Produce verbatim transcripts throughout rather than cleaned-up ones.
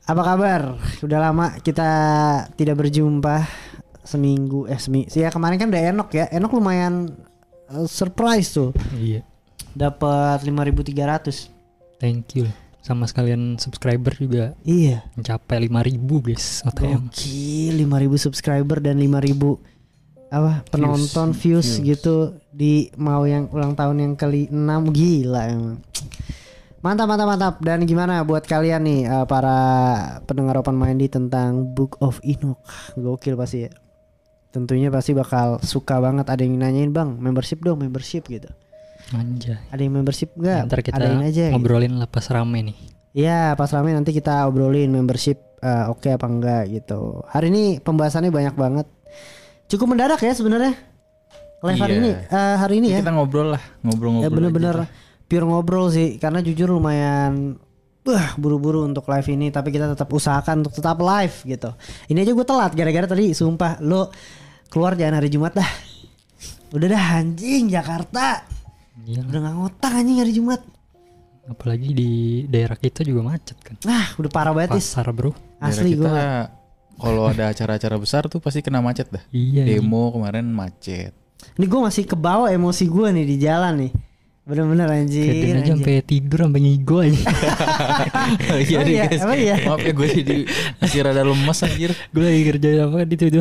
Apa kabar? Udah lama kita tidak berjumpa. Seminggu eh seminggu. Ya kemarin kan udah Enok ya. Enok lumayan uh, surprise tuh. Iya. Dapat lima ribu tiga ratus. Thank you. Sama sekalian subscriber juga. Iya. Mencapai lima ribu guys. O T M. Oke, lima ribu subscriber dan lima ribu apa penonton views, views, views gitu di mau yang ulang tahun yang kali enam. Gila emang. Mantap mantap mantap. Dan gimana buat kalian nih uh, para pendengar Open Minded tentang Book of Enoch? Gokil pasti ya. Tentunya pasti bakal suka banget. Ada yang nanyain, "Bang, membership dong, membership" gitu. Anjay. Ada yang membership enggak? Ntar kita Adain aja, ngobrolin gitu. lah pas rame nih. Iya, pas rame nanti kita obrolin membership uh, oke okay apa enggak gitu. Hari ini pembahasannya banyak banget. Cukup mendadak ya sebenarnya. Live iya. hari ini uh, hari ini ya. Kita ngobrol lah, ngobrol-ngobrol. Ya bener-bener pure ngobrol sih, karena jujur lumayan wah buru-buru untuk live ini, tapi kita tetap usahakan untuk tetap live gitu. Ini aja gue telat gara-gara tadi sumpah lo keluar jangan hari Jumat dah. Udah dah anjing Jakarta. Iya. Udah gak ngotak anjing hari Jumat. Apalagi di daerah kita juga macet kan. Nah udah parah banget. Pasar bro. Asli gue. Kalau ada acara-acara besar tuh pasti kena macet dah. Iya. Demo iya. Kemarin macet. Ini gue masih kebawa emosi gue nih di jalan nih. Bener-bener anjir. Kadang aja sampai tidur sampai ngigo aja. Oh iya, iya, guys. oh iya. Maaf ya gue jadi masih rada lemes anjir. Gue lagi kerjain apa kan itu tuh.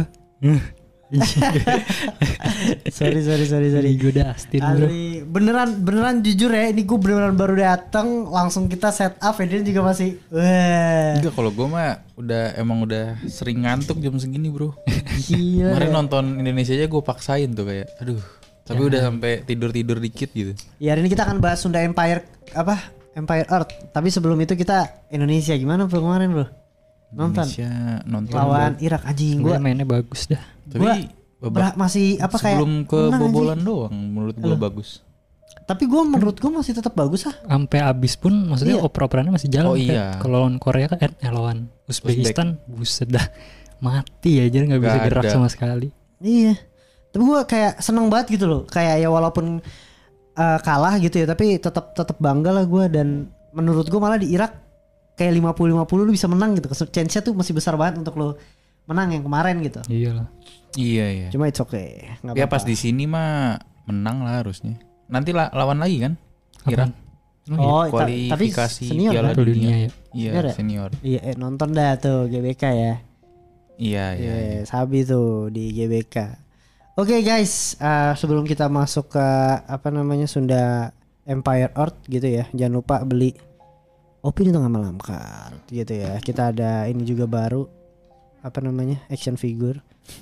sorry sorry sorry sorry. Gue udah astin bro. Beneran beneran jujur ya, ini gue beneran baru datang langsung kita set up. Fedin juga masih. Wah. Enggak, kalau gue mah udah emang udah sering ngantuk jam segini bro. Gila. Kemarin nonton Indonesia aja gue paksain tuh kayak, aduh. Tapi ya. Udah sampai tidur-tidur dikit gitu. Ya hari ini kita akan bahas Sunda Empire apa? Empire Earth. Tapi sebelum itu kita Indonesia gimana bro kemarin bro? Nonton. Indonesia nonton lawan bro. Irak anjing gue mainnya bagus dah. Tapi gua masih apa kayak sebelum kebobolan doang menurut gue bagus. Tapi gue menurut gue masih tetap bagus ah. Sampai abis pun maksudnya iya. oper-operannya masih jalan. Oh iya. Kalau lawan Korea kan eh lawan Uzbekistan buset dah mati aja nggak bisa gerak ada. Sama sekali. Iya. Tapi gue kayak seneng banget gitu loh. Kayak ya walaupun uh, kalah gitu ya, tapi tetap tetap bangga lah gue. Dan menurut gue malah di Irak kayak lima puluh lima puluh lu bisa menang gitu. Chance-nya tuh masih besar banget untuk lo menang yang kemarin gitu. Iyalah. Iya iya. Cuma it's okay. Ya apa-apa. Pas di sini mah menang lah harusnya. Nanti la- lawan lagi kan? Irak. Oh, iya. Kualifikasi senior Piala kan? Dunia. ya. Iya, senior. senior. Iya, eh, nonton dah tuh G B K ya. Iya, iya. iya. Sabi tuh di G B K. Oke okay, guys, uh, sebelum kita masuk ke apa namanya Sunda Empire Earth gitu ya, jangan lupa beli Opini Tengah Malam card gitu ya. Kita ada ini juga baru apa namanya action figure.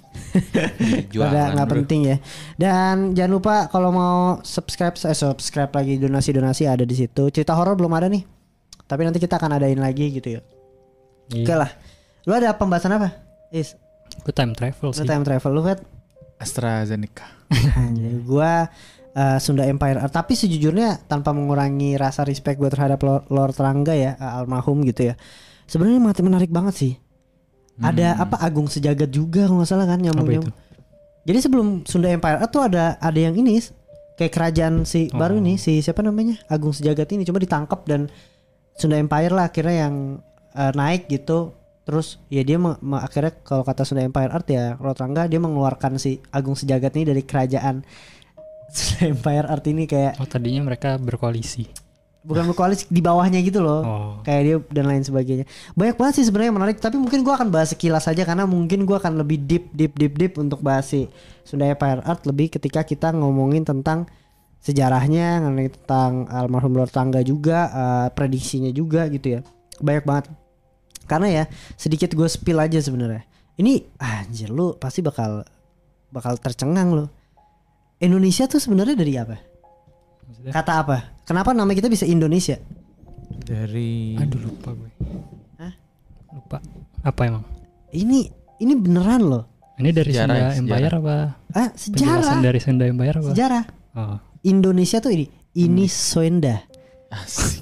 Pada nggak penting ya. Dan jangan lupa kalau mau subscribe, eh, subscribe lagi donasi-donasi ada di situ. Cerita horor belum ada nih, tapi nanti kita akan adain lagi gitu ya. Iya. Oke lah. Lu ada pembahasan apa? Is. Gue time travel sih. Lu time travel lu Fed? AstraZeneca. Gua uh, Sunda Empire, tapi sejujurnya tanpa mengurangi rasa respect gue terhadap Lord Rangga ya, uh, almarhum gitu ya. Sebenarnya mati menarik banget sih. Hmm. Ada apa Agung Sejagat juga kalau nggak salah kan nyambung-nyambung. Jadi sebelum Sunda Empire tuh ada ada yang ini kayak kerajaan si oh. baru ini si siapa namanya Agung Sejagat ini cuma ditangkap dan Sunda Empire lah akhirnya yang uh, naik gitu. Terus ya dia me- me- akhirnya kalau kata Sunda Empire Art ya Lord Rangga dia mengeluarkan si Agung Sejagat ini dari kerajaan Sunda Empire Art ini kayak. Oh tadinya mereka berkoalisi. Bukan berkoalisi di bawahnya gitu loh. Oh. Kayak dia dan lain sebagainya. Banyak banget sih sebenarnya yang menarik. Tapi mungkin gue akan bahas sekilas saja karena mungkin gue akan lebih deep deep deep deep untuk bahas si Sunda Empire Art lebih ketika kita ngomongin tentang sejarahnya, ngomongin tentang almarhum Lord Rangga juga, uh, prediksinya juga gitu ya. Banyak banget. Karena ya sedikit gue spill aja sebenarnya. Ini anjir lu pasti bakal bakal tercengang lu. Indonesia tuh sebenarnya dari apa? Maksudnya? Kata apa? Kenapa nama kita bisa Indonesia? Dari aduh lupa gue. Hah? Lupa. Apa emang? Ini ini beneran loh. Ini dari sejarah, Sunda Empire sejarah. apa? Ah, sejarah. Penjelasan dari Sunda Empire apa? Sejarah. Oh. Indonesia tuh ini ini hmm. Sunda. Asik.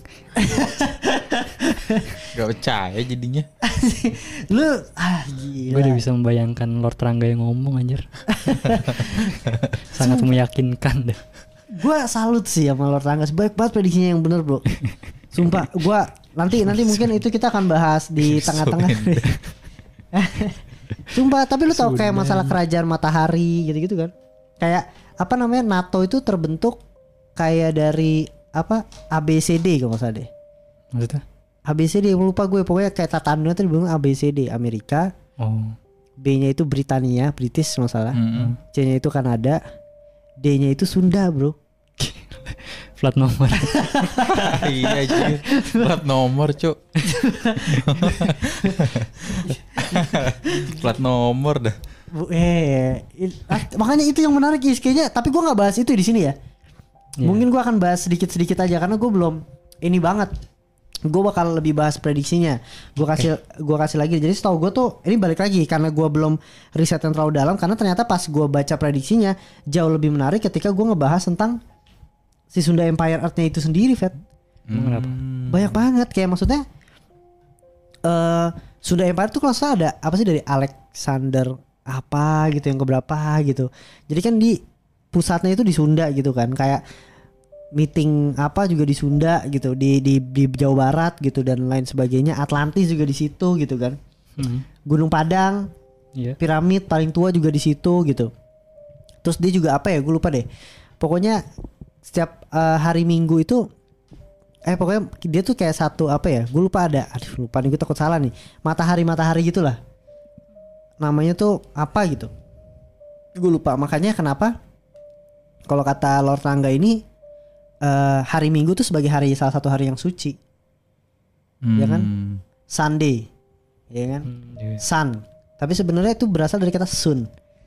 Gak percaya jadinya. Lu ah gila. Gue udah bisa membayangkan Lord Rangga yang ngomong anjir. Sangat meyakinkan deh. Gue salut sih sama Lord Rangga. Sebaik banget prediksinya yang bener bro. Sumpah gue Nanti nanti mungkin itu kita akan bahas di tengah-tengah. Sumpah, tapi lu tahu kayak masalah kerajaan matahari gitu-gitu kan? Kayak apa namanya, NATO itu terbentuk kayak dari apa A B C D kalau nggak salah deh. Maksudnya? A B C D lupa gue, pokoknya kayak tatanan itu dibilang A B C D, Amerika. Oh. B-nya itu Britania, British masalah. Mm-hmm. C-nya itu Kanada. D-nya itu Sunda, bro. Plat nomor. Iya aja. Plat nomor, Cuk. Plat nomor dah. Bu, eh, i- ah, makanya itu yang menarik Is, kayaknya. Tapi gue nggak bahas itu di sini ya. Iya. Mungkin gue akan bahas sedikit-sedikit aja karena gue belum ini banget. Gue bakal lebih bahas prediksinya. Gue kasih gue kasih lagi. Jadi setahu gue tuh ini balik lagi karena gue belum riset yang terlalu dalam. Karena ternyata pas gue baca prediksinya jauh lebih menarik ketika gue ngebahas tentang si Sunda Empire Earth-nya itu sendiri, Fet. Emang kenapa? Banyak banget kayak maksudnya eh Sunda Empire tuh kalau salah ada apa sih dari Alexander apa gitu yang keberapa gitu. Jadi kan di pusatnya itu di Sunda gitu kan, kayak meeting apa juga di Sunda gitu, di di di Jawa Barat gitu dan lain sebagainya. Atlantis juga di situ gitu kan. Hmm. Gunung Padang, Iya. piramid paling tua juga di situ gitu. Terus dia juga apa ya, gue lupa deh. Pokoknya setiap eh, hari Minggu itu eh pokoknya dia tuh kayak satu apa ya, gue lupa ada, aduh lupa nih, gue takut salah nih, matahari matahari gitulah namanya tuh apa gitu, gue lupa. Makanya kenapa kalau kata Lord Rangga ini eh, hari Minggu tuh sebagai hari salah satu hari yang suci, ya kan? Sunday, ya kan? Hmm, iya. Sun, tapi sebenarnya itu berasal dari kata sun.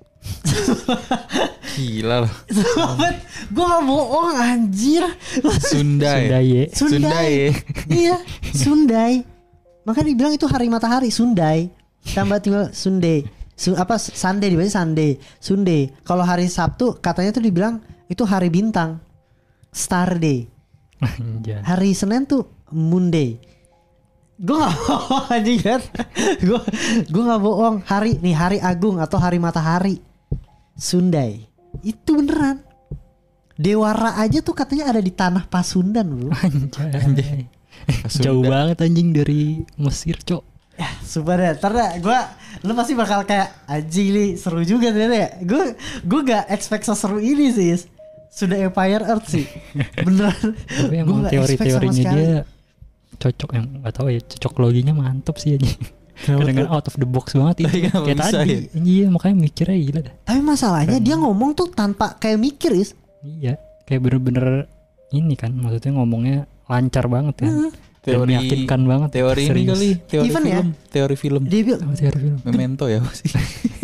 Gila loh. Gue gak bohong anjir. Sundai. Sundaye. Sundai. Iya, Sundai. Makanya dibilang itu hari matahari, Sundai. Tambah tinggal Sunday. Su- apa Sunday dibaca Sunday, Sunday. Kalau hari Sabtu katanya tuh dibilang itu hari bintang, Star Day. Anjay. Hari Senin tuh Moon Day. Gue gak bohong anjing kan. Gue gue gak bohong. Hari nih hari agung atau hari matahari, Sundai. Itu beneran. Dewara aja tuh katanya ada di tanah Pasundan, bro. Anjay. Jauh banget anjing dari Mesir, Cok. Ya, sumpah deh. Ntar dah gue, lu pasti bakal kayak anjing nih, seru juga ternyata ya. Gue gue gak expect seseru ini sih. Sudah Empire Earth sih. Beneran. Tapi Gua emang nggak expect sama teori-teorinya sekali. dia cocok, yang nggak tahu ya, cocok loginya mantap sih aja. Kadang-kadang out of the box banget itu. Kenapa Kayak bisa tadi. ya? Iya, makanya mikirnya gila dah. Tapi masalahnya dia ngomong tuh tanpa kayak mikir, Is. Iya, kayak bener-bener ini kan, maksudnya ngomongnya lancar banget kan. Hmm. Dan Teori meyakinkan banget. Teori ini Serius. kali, teori Even ya? film, teori film. Dia bilang Apa teori film? Memento ya apa sih?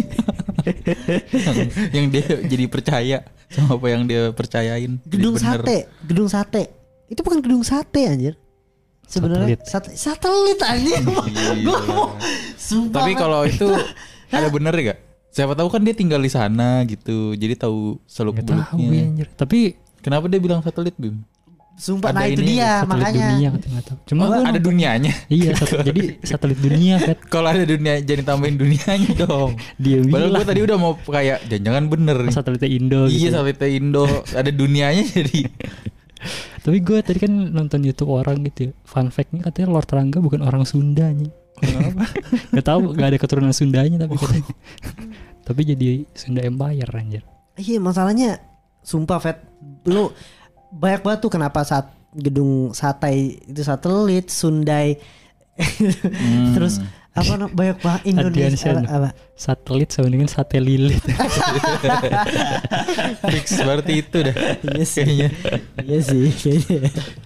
yang, yang dia jadi percaya sama apa yang dia percayain. Jadi gedung bener. sate, gedung sate. Itu bukan gedung sate anjir. Sebenarnya satelit, satelit anjir. Gue mau sumpah. Tapi kan. kalau itu ada bener gak? Siapa tahu kan dia tinggal di sana gitu. Jadi tahu seluk Gak tahu ya beluknya. anjir. Tapi Kenapa dia bilang satelit, Bim? sumpah, ada nah itu ini, dia satelit makanya. dunia katanya, nggak tahu. Cuma Oh, gua ada nonton- dunianya. Iya, sat- jadi satelit dunia kan. Kalau ada dunia jadi tambahin dunianya dong. Dia Padahal bilang gue tadi udah mau kayak jangan-jangan bener nih. satelitnya Indo Iya gitu. satelitnya Indo. Ada dunianya jadi. Tapi gue tadi kan nonton YouTube orang gitu ya. Fun fact-nya katanya Lord Rangga bukan orang Sunda nih. Kenapa? Gak tahu, gak ada keturunan Sundanya tapi katanya. Tapi jadi Sunda Empire anjir. Iya masalahnya sumpah Fet, lu banyak banget tuh kenapa saat gedung sate itu satelit, Sundai. Hmm. Terus apa no- banyak banget Indonesia Adiansyah. apa, apa? Satelit sama dengan sate lilit. Fix seperti itu dah. Iya sih. Kayaknya. Iya sih kayaknya.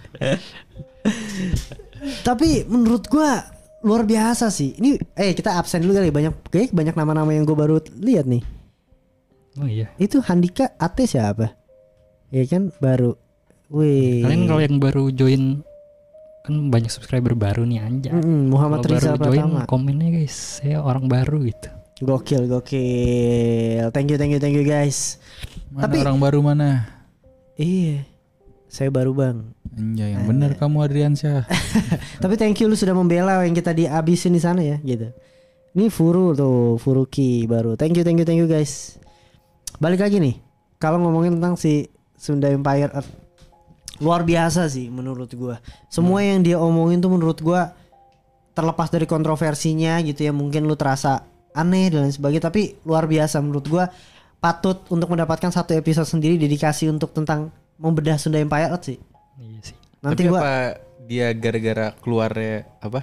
Tapi menurut gua luar biasa sih. Ini eh kita absen dulu kali, banyak kayak banyak nama-nama yang gua baru lihat nih. Oh iya. Itu Handika Ate siapa? Ya kan baru. Wih. Kalian kalau yang baru join kan banyak subscriber baru nih anjay. Mm-mm, Muhammad Kalau Riza baru join Pratama. komennya guys, saya orang baru gitu. Gokil, gokil. Thank you, thank you, thank you guys. Mana Tapi- orang baru mana? Iya. Saya baru bang. Anjay, yang bener kamu Adriansyah. Tapi thank you lu sudah membela yang kita dihabisin di sana ya, gitu. Ini Furu tuh, Furuki baru. Thank you, thank you, thank you guys. Balik lagi nih. Kalau ngomongin tentang si Sunda Empire Earth. luar biasa sih menurut gua. Semua yang dia omongin tuh menurut gua terlepas dari kontroversinya gitu ya, mungkin lu terasa aneh dan lain sebagainya, tapi luar biasa menurut gua. Patut untuk mendapatkan satu episode sendiri dedikasi untuk tentang membedah Sunda Empire sih. Iya sih. Nanti Tapi gua apa dia gara-gara keluarnya apa?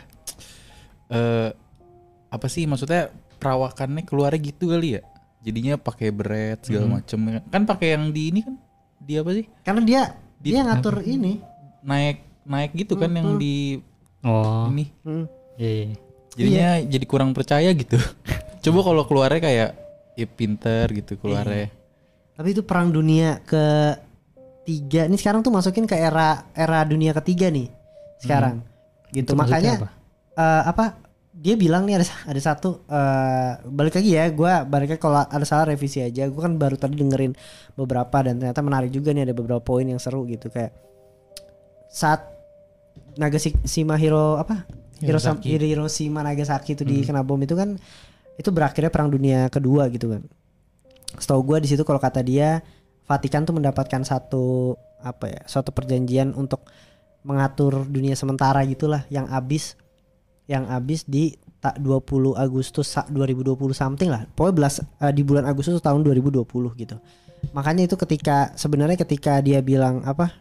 Eh apa sih maksudnya perawakannya keluarnya gitu kali ya? Jadinya pakai beret segala Hmm. macem. Kan pakai yang di ini kan? Dia apa sih? karena dia Di- dia ngatur ini. Naik naik gitu kan yang di Oh. ini. Hmm. Iya. iya. Jadinya jadi kurang percaya gitu. Coba kalau keluarnya kayak ya pinter gitu keluarnya. Tapi itu perang dunia ketiga. Ini sekarang tuh masukin ke era era dunia ketiga nih. Sekarang. Gitu. Itu maksudnya Makanya apa? eh, apa? Dia bilang nih ada ada satu eh, balik lagi ya, gua balik lagi kalau ada salah revisi aja. Gua kan baru tadi dengerin beberapa dan ternyata menarik juga nih, ada beberapa poin yang seru gitu kayak saat Nagasaki Hiro apa? Hiroshima, Nagasaki. Hiroshima Nagasaki itu di kena bom itu kan itu berakhirnya perang dunia kedua gitu kan. Setahu gue di situ kalau kata dia Vatikan tuh mendapatkan satu apa ya, suatu perjanjian untuk mengatur dunia sementara gitulah yang habis yang habis di tak dua puluh Agustus sa- dua ribu dua puluh something lah. Pokoknya belas eh, di bulan Agustus tahun dua ribu dua puluh gitu. Makanya itu ketika sebenarnya ketika dia bilang apa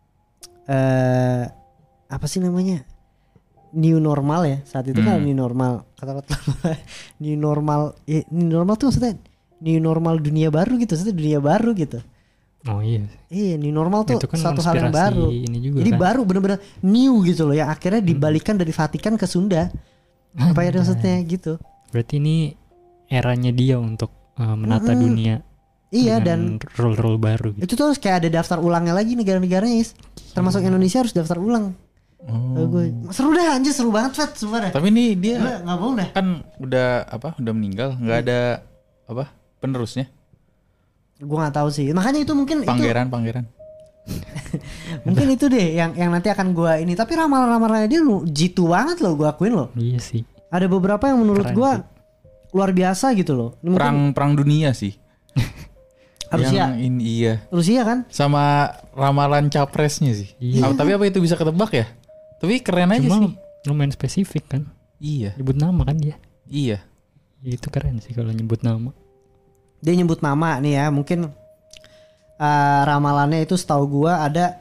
eh apa sih namanya? New normal ya saat itu kan Hmm. new normal kata-kata new normal eh, new normal tuh maksudnya new normal dunia baru gitu, maksudnya dunia baru gitu. Oh iya. Iya new normal tuh Itu kan satu hal yang konspirasi baru. ini juga Jadi kan. baru bener-bener new gitu loh yang akhirnya dibalikan dari Vatikan ke Sunda. Apa ya maksudnya gitu? Berarti ini eranya dia untuk uh, menata Mm-mm. dunia. Iya dan dengan rule-rule baru gitu. itu tuh harus kayak ada daftar ulangnya lagi negara-negaranya Is. Termasuk Indonesia harus daftar ulang. Oh. Oh. Gue seru dah anjir, seru banget Fat sumpah dah. Tapi ini dia Gue nggak bohong dah. kan udah apa? Udah meninggal, nggak ada apa? Penerusnya. Gue nggak tahu sih. Makanya itu mungkin itu Pangeran, pangeran. mungkin itu deh yang yang nanti akan gue ini. Tapi ramalan-ramalannya dia lu jitu banget loh, gue akuin loh. Iya sih. Ada beberapa yang menurut Keren gue sih. luar biasa gitu loh. Ini mungkin Perang perang dunia sih. Rusia, Yang ini iya. Rusia kan? Sama ramalan capresnya sih. Iya. Ah, tapi apa itu bisa ketebak ya? Tapi keren aja Cuma sih. lumayan spesifik kan. Iya, Nyebut nama kan dia. iya. Itu keren sih kalau nyebut nama. Dia nyebut nama nih ya, mungkin uh, ramalannya itu setahu gua ada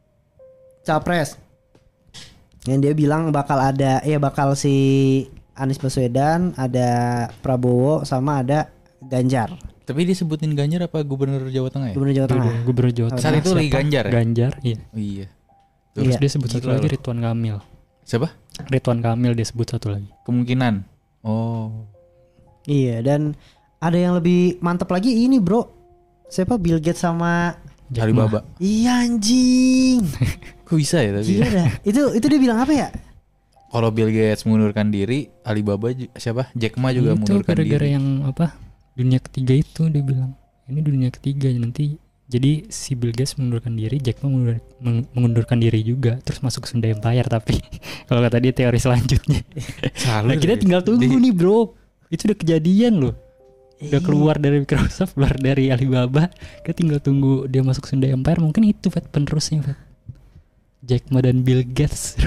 capres yang dia bilang bakal ada, ya bakal si Anies Baswedan, ada Prabowo, sama ada Ganjar, Tapi disebutin Ganjar apa Gubernur Jawa Tengah ya? Gubernur Jawa Tengah. Dua-dua Gubernur Jawa Tengah. Saat itu lagi Siapa? Ganjar ya? Ganjar, iya. Oh, iya. Terus Iya. dia sebut satu Gila lagi loh. Ridwan Kamil. Siapa? Ridwan Kamil dia sebut satu lagi. Kemungkinan. Oh. Iya, dan ada yang lebih mantep lagi ini bro, siapa Bill Gates sama Jack Ma. Alibaba. iya anjing, Kok bisa ya tapi? gila dah. Itu itu dia bilang apa ya? Kalau Bill Gates mengundurkan diri, Alibaba ju- siapa? Jack Ma juga Itu mengundurkan gara-gara diri. yang apa? Dunia ketiga itu dia bilang. Ini dunia ketiga nanti. Jadi si Bill Gates mengundurkan diri, Jack Ma mengundur- meng- mengundurkan diri juga, terus masuk Sunda Empire. Tapi kalau kata dia teori selanjutnya, Salah nah, kita deh. tinggal tunggu Di- nih bro. Itu udah kejadian loh. Udah keluar dari Microsoft, keluar dari Alibaba. Kita tinggal tunggu dia masuk Sunda Empire. Mungkin itu Fat penerusnya Fat. Jack Ma dan Bill Gates.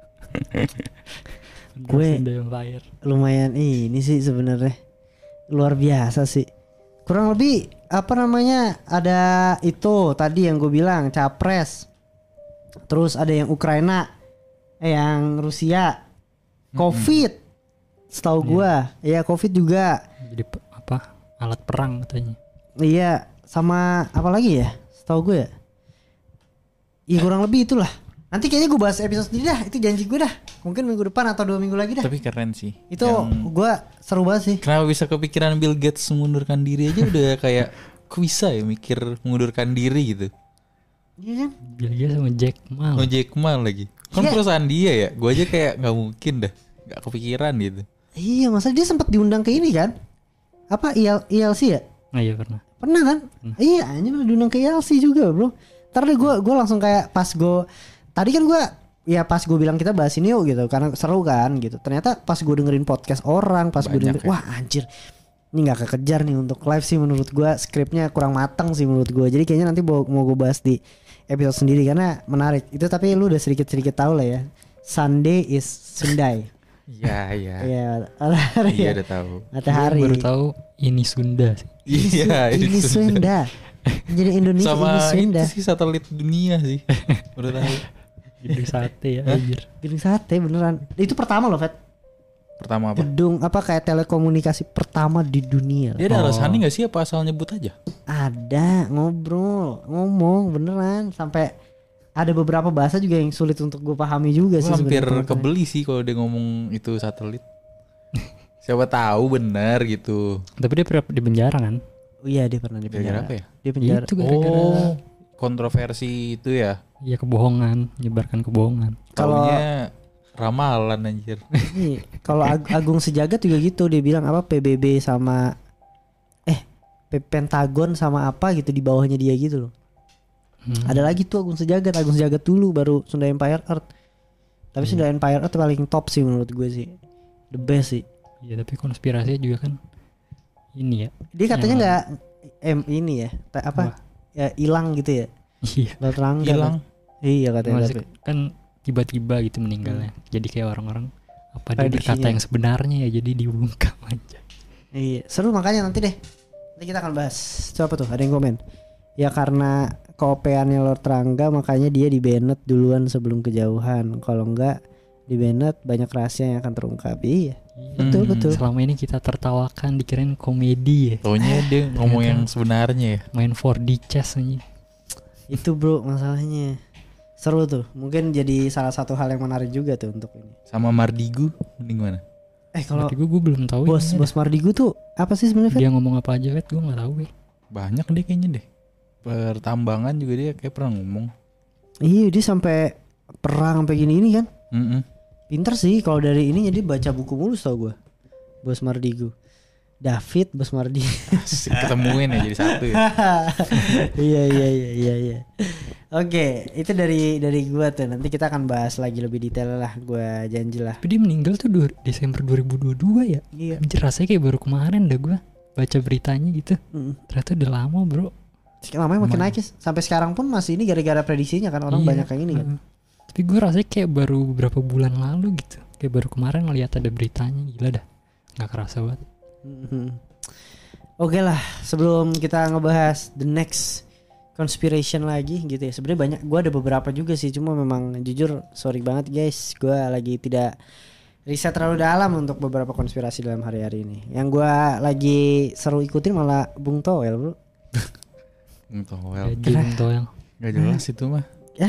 Gue- Sunda Empire. Lumayan ini sih sebenarnya luar biasa sih. Kurang lebih apa namanya ada itu tadi yang gue bilang capres. Terus ada yang Ukraina, eh, yang Rusia, COVID. Setahu gue, ya COVID juga. Jadi pe- apa? Alat perang katanya. Iya, sama apa lagi ya? Setahu gue ya. Iya kurang lebih itulah. Nanti kayaknya gue bahas episode sendiri dah. Itu janji gue dah. Mungkin minggu depan atau dua minggu lagi dah. Tapi keren sih. Itu Yang- gue seru banget sih. Kenapa bisa kepikiran Bill Gates mengundurkan diri aja udah kayak kok bisa ya mikir mengundurkan diri gitu. Iya kan? Bill Gates sama Jack Ma. Oh Jack Ma lagi. Kan Iya. perusahaan dia ya. Gue aja kayak nggak mungkin dah. Nggak kepikiran gitu. Iya, masa dia sempat diundang ke ini kan? Apa I L, I L C ya? Oh iya pernah. Pernah kan? Iya, anjir diundang ke I L C juga, Bro. Ntar deh gue gue langsung kayak pas gue tadi kan gue ya pas gue bilang kita bahas ini yuk gitu karena seru kan gitu. Ternyata pas gue dengerin podcast orang, pas gue Banyak dengerin ya. wah anjir. Ini nggak kekejar nih untuk live sih menurut gue, skripnya kurang matang sih menurut gue. Jadi kayaknya nanti mau, mau gue bahas di episode sendiri karena menarik. Itu tapi lu udah sedikit-sedikit tahu lah ya. Sunday is Sundai. Iya, iya. Iya, matahari. Iya, ya. udah tahu. Matahari. Gue baru tahu ini Sunda sih. Iya, ini Sunda. Jadi Indonesia sama ini Sunda. itu sih satelit dunia sih. Udah tahu. Gedung sate ya anjir. Gedung sate beneran. Itu pertama loh, Fet. Pertama apa? Gedung apa kayak telekomunikasi pertama di dunia. Dia ada Oh. alasannya nggak sih apa asal nyebut aja? Ada ngobrol, ngomong beneran sampai ada beberapa bahasa juga yang sulit untuk gue pahami juga Gue sih. hampir sebenarnya. kebeli sih kalau dia ngomong itu satelit. Siapa tahu benar gitu. Tapi dia pernah di penjara kan? Oh iya dia pernah di Gara-gara penjara. apa ya? Dia penjara. Itu gara-gara Oh, kontroversi itu ya. ya kebohongan, menyebarkan kebohongan. Kalau- Taunya ramalan anjir. Iya, kalau Ag- Agung Sejagat juga gitu dia bilang apa P B B sama eh P- Pentagon sama apa gitu di bawahnya dia gitu loh. Hmm. Ada lagi tuh Agung Sejagat, Agung Sejagat dulu baru Sunda Empire Earth. Tapi Hmm. Sunda Empire Earth paling top sih menurut gue sih. The best sih. Ya tapi konspirasinya juga kan ini ya. Dia katanya Yang- nggak em ini ya, ta- apa? Wah. Ya hilang gitu ya. Iya. Laut Rangga. Hilang. kan? Iya katanya. Maksudnya Tapi. kan tiba-tiba gitu meninggalnya. Jadi kayak orang-orang apa dia Prediksinya. berkata yang sebenarnya ya jadi dibungkam aja. Iya, seru makanya nanti deh. Nanti kita akan bahas. Coba tuh, ada yang komen. Ya karena keopeannya Lord Rangga makanya dia di Bennett duluan sebelum kejauhan. Kalau enggak di Bennett banyak rahasia yang akan terungkap. Iya. Betul Hmm. betul. Selama ini kita tertawakan dikirain komedi ya. Taunya dia ngomong yang sebenarnya ya. Main four D chess aja. Itu bro masalahnya. Seru tuh. Mungkin jadi salah satu hal yang menarik juga tuh untuk ini. Sama Mardigu mending mana? Eh kalau Berarti gue, gue belum tahu bos ini. bos Mardigu tuh apa sih sebenarnya? Fet? Dia ngomong apa aja, Vet? Gue nggak tahu ya. Banyak deh kayaknya deh. Pertambangan juga dia kayak pernah ngomong. Iya dia sampai perang sampai gini ini kan. Mm-mm. Pinter sih kalau dari ini jadi baca buku mulu tau gue. Bos Mardigu. David Bos Mardigu. Asik, ketemuin ya jadi satu ya. Iya iya iya iya iya. Oke, itu dari dari gua tuh. Nanti kita akan bahas lagi lebih detail lah, gua janji lah. Tapi dia meninggal tuh dua- Desember dua ribu dua puluh dua ya. Iya. Anjir rasanya kayak baru kemarin dah gue baca beritanya gitu. Mm. Ternyata udah lama bro. Namanya makin Emang. naik ya. Sampai sekarang pun masih ini gara-gara prediksinya kan orang Iya. banyak yang ini kan. Heeh. Tapi gue rasanya kayak baru beberapa bulan lalu gitu. Kayak baru kemarin ngeliat ada beritanya. Gila dah. Gak kerasa banget. Mhm. Oke lah, sebelum kita ngebahas the next conspiration lagi gitu ya. Sebenarnya banyak, gua ada beberapa juga sih. Cuma memang jujur sorry banget guys, gua lagi tidak riset terlalu dalam untuk beberapa konspirasi dalam hari-hari ini. Yang gua lagi seru ikutin malah Bung Toel bro. Ngetoel. Gaji Bung Toel. Gak jelas itu mah.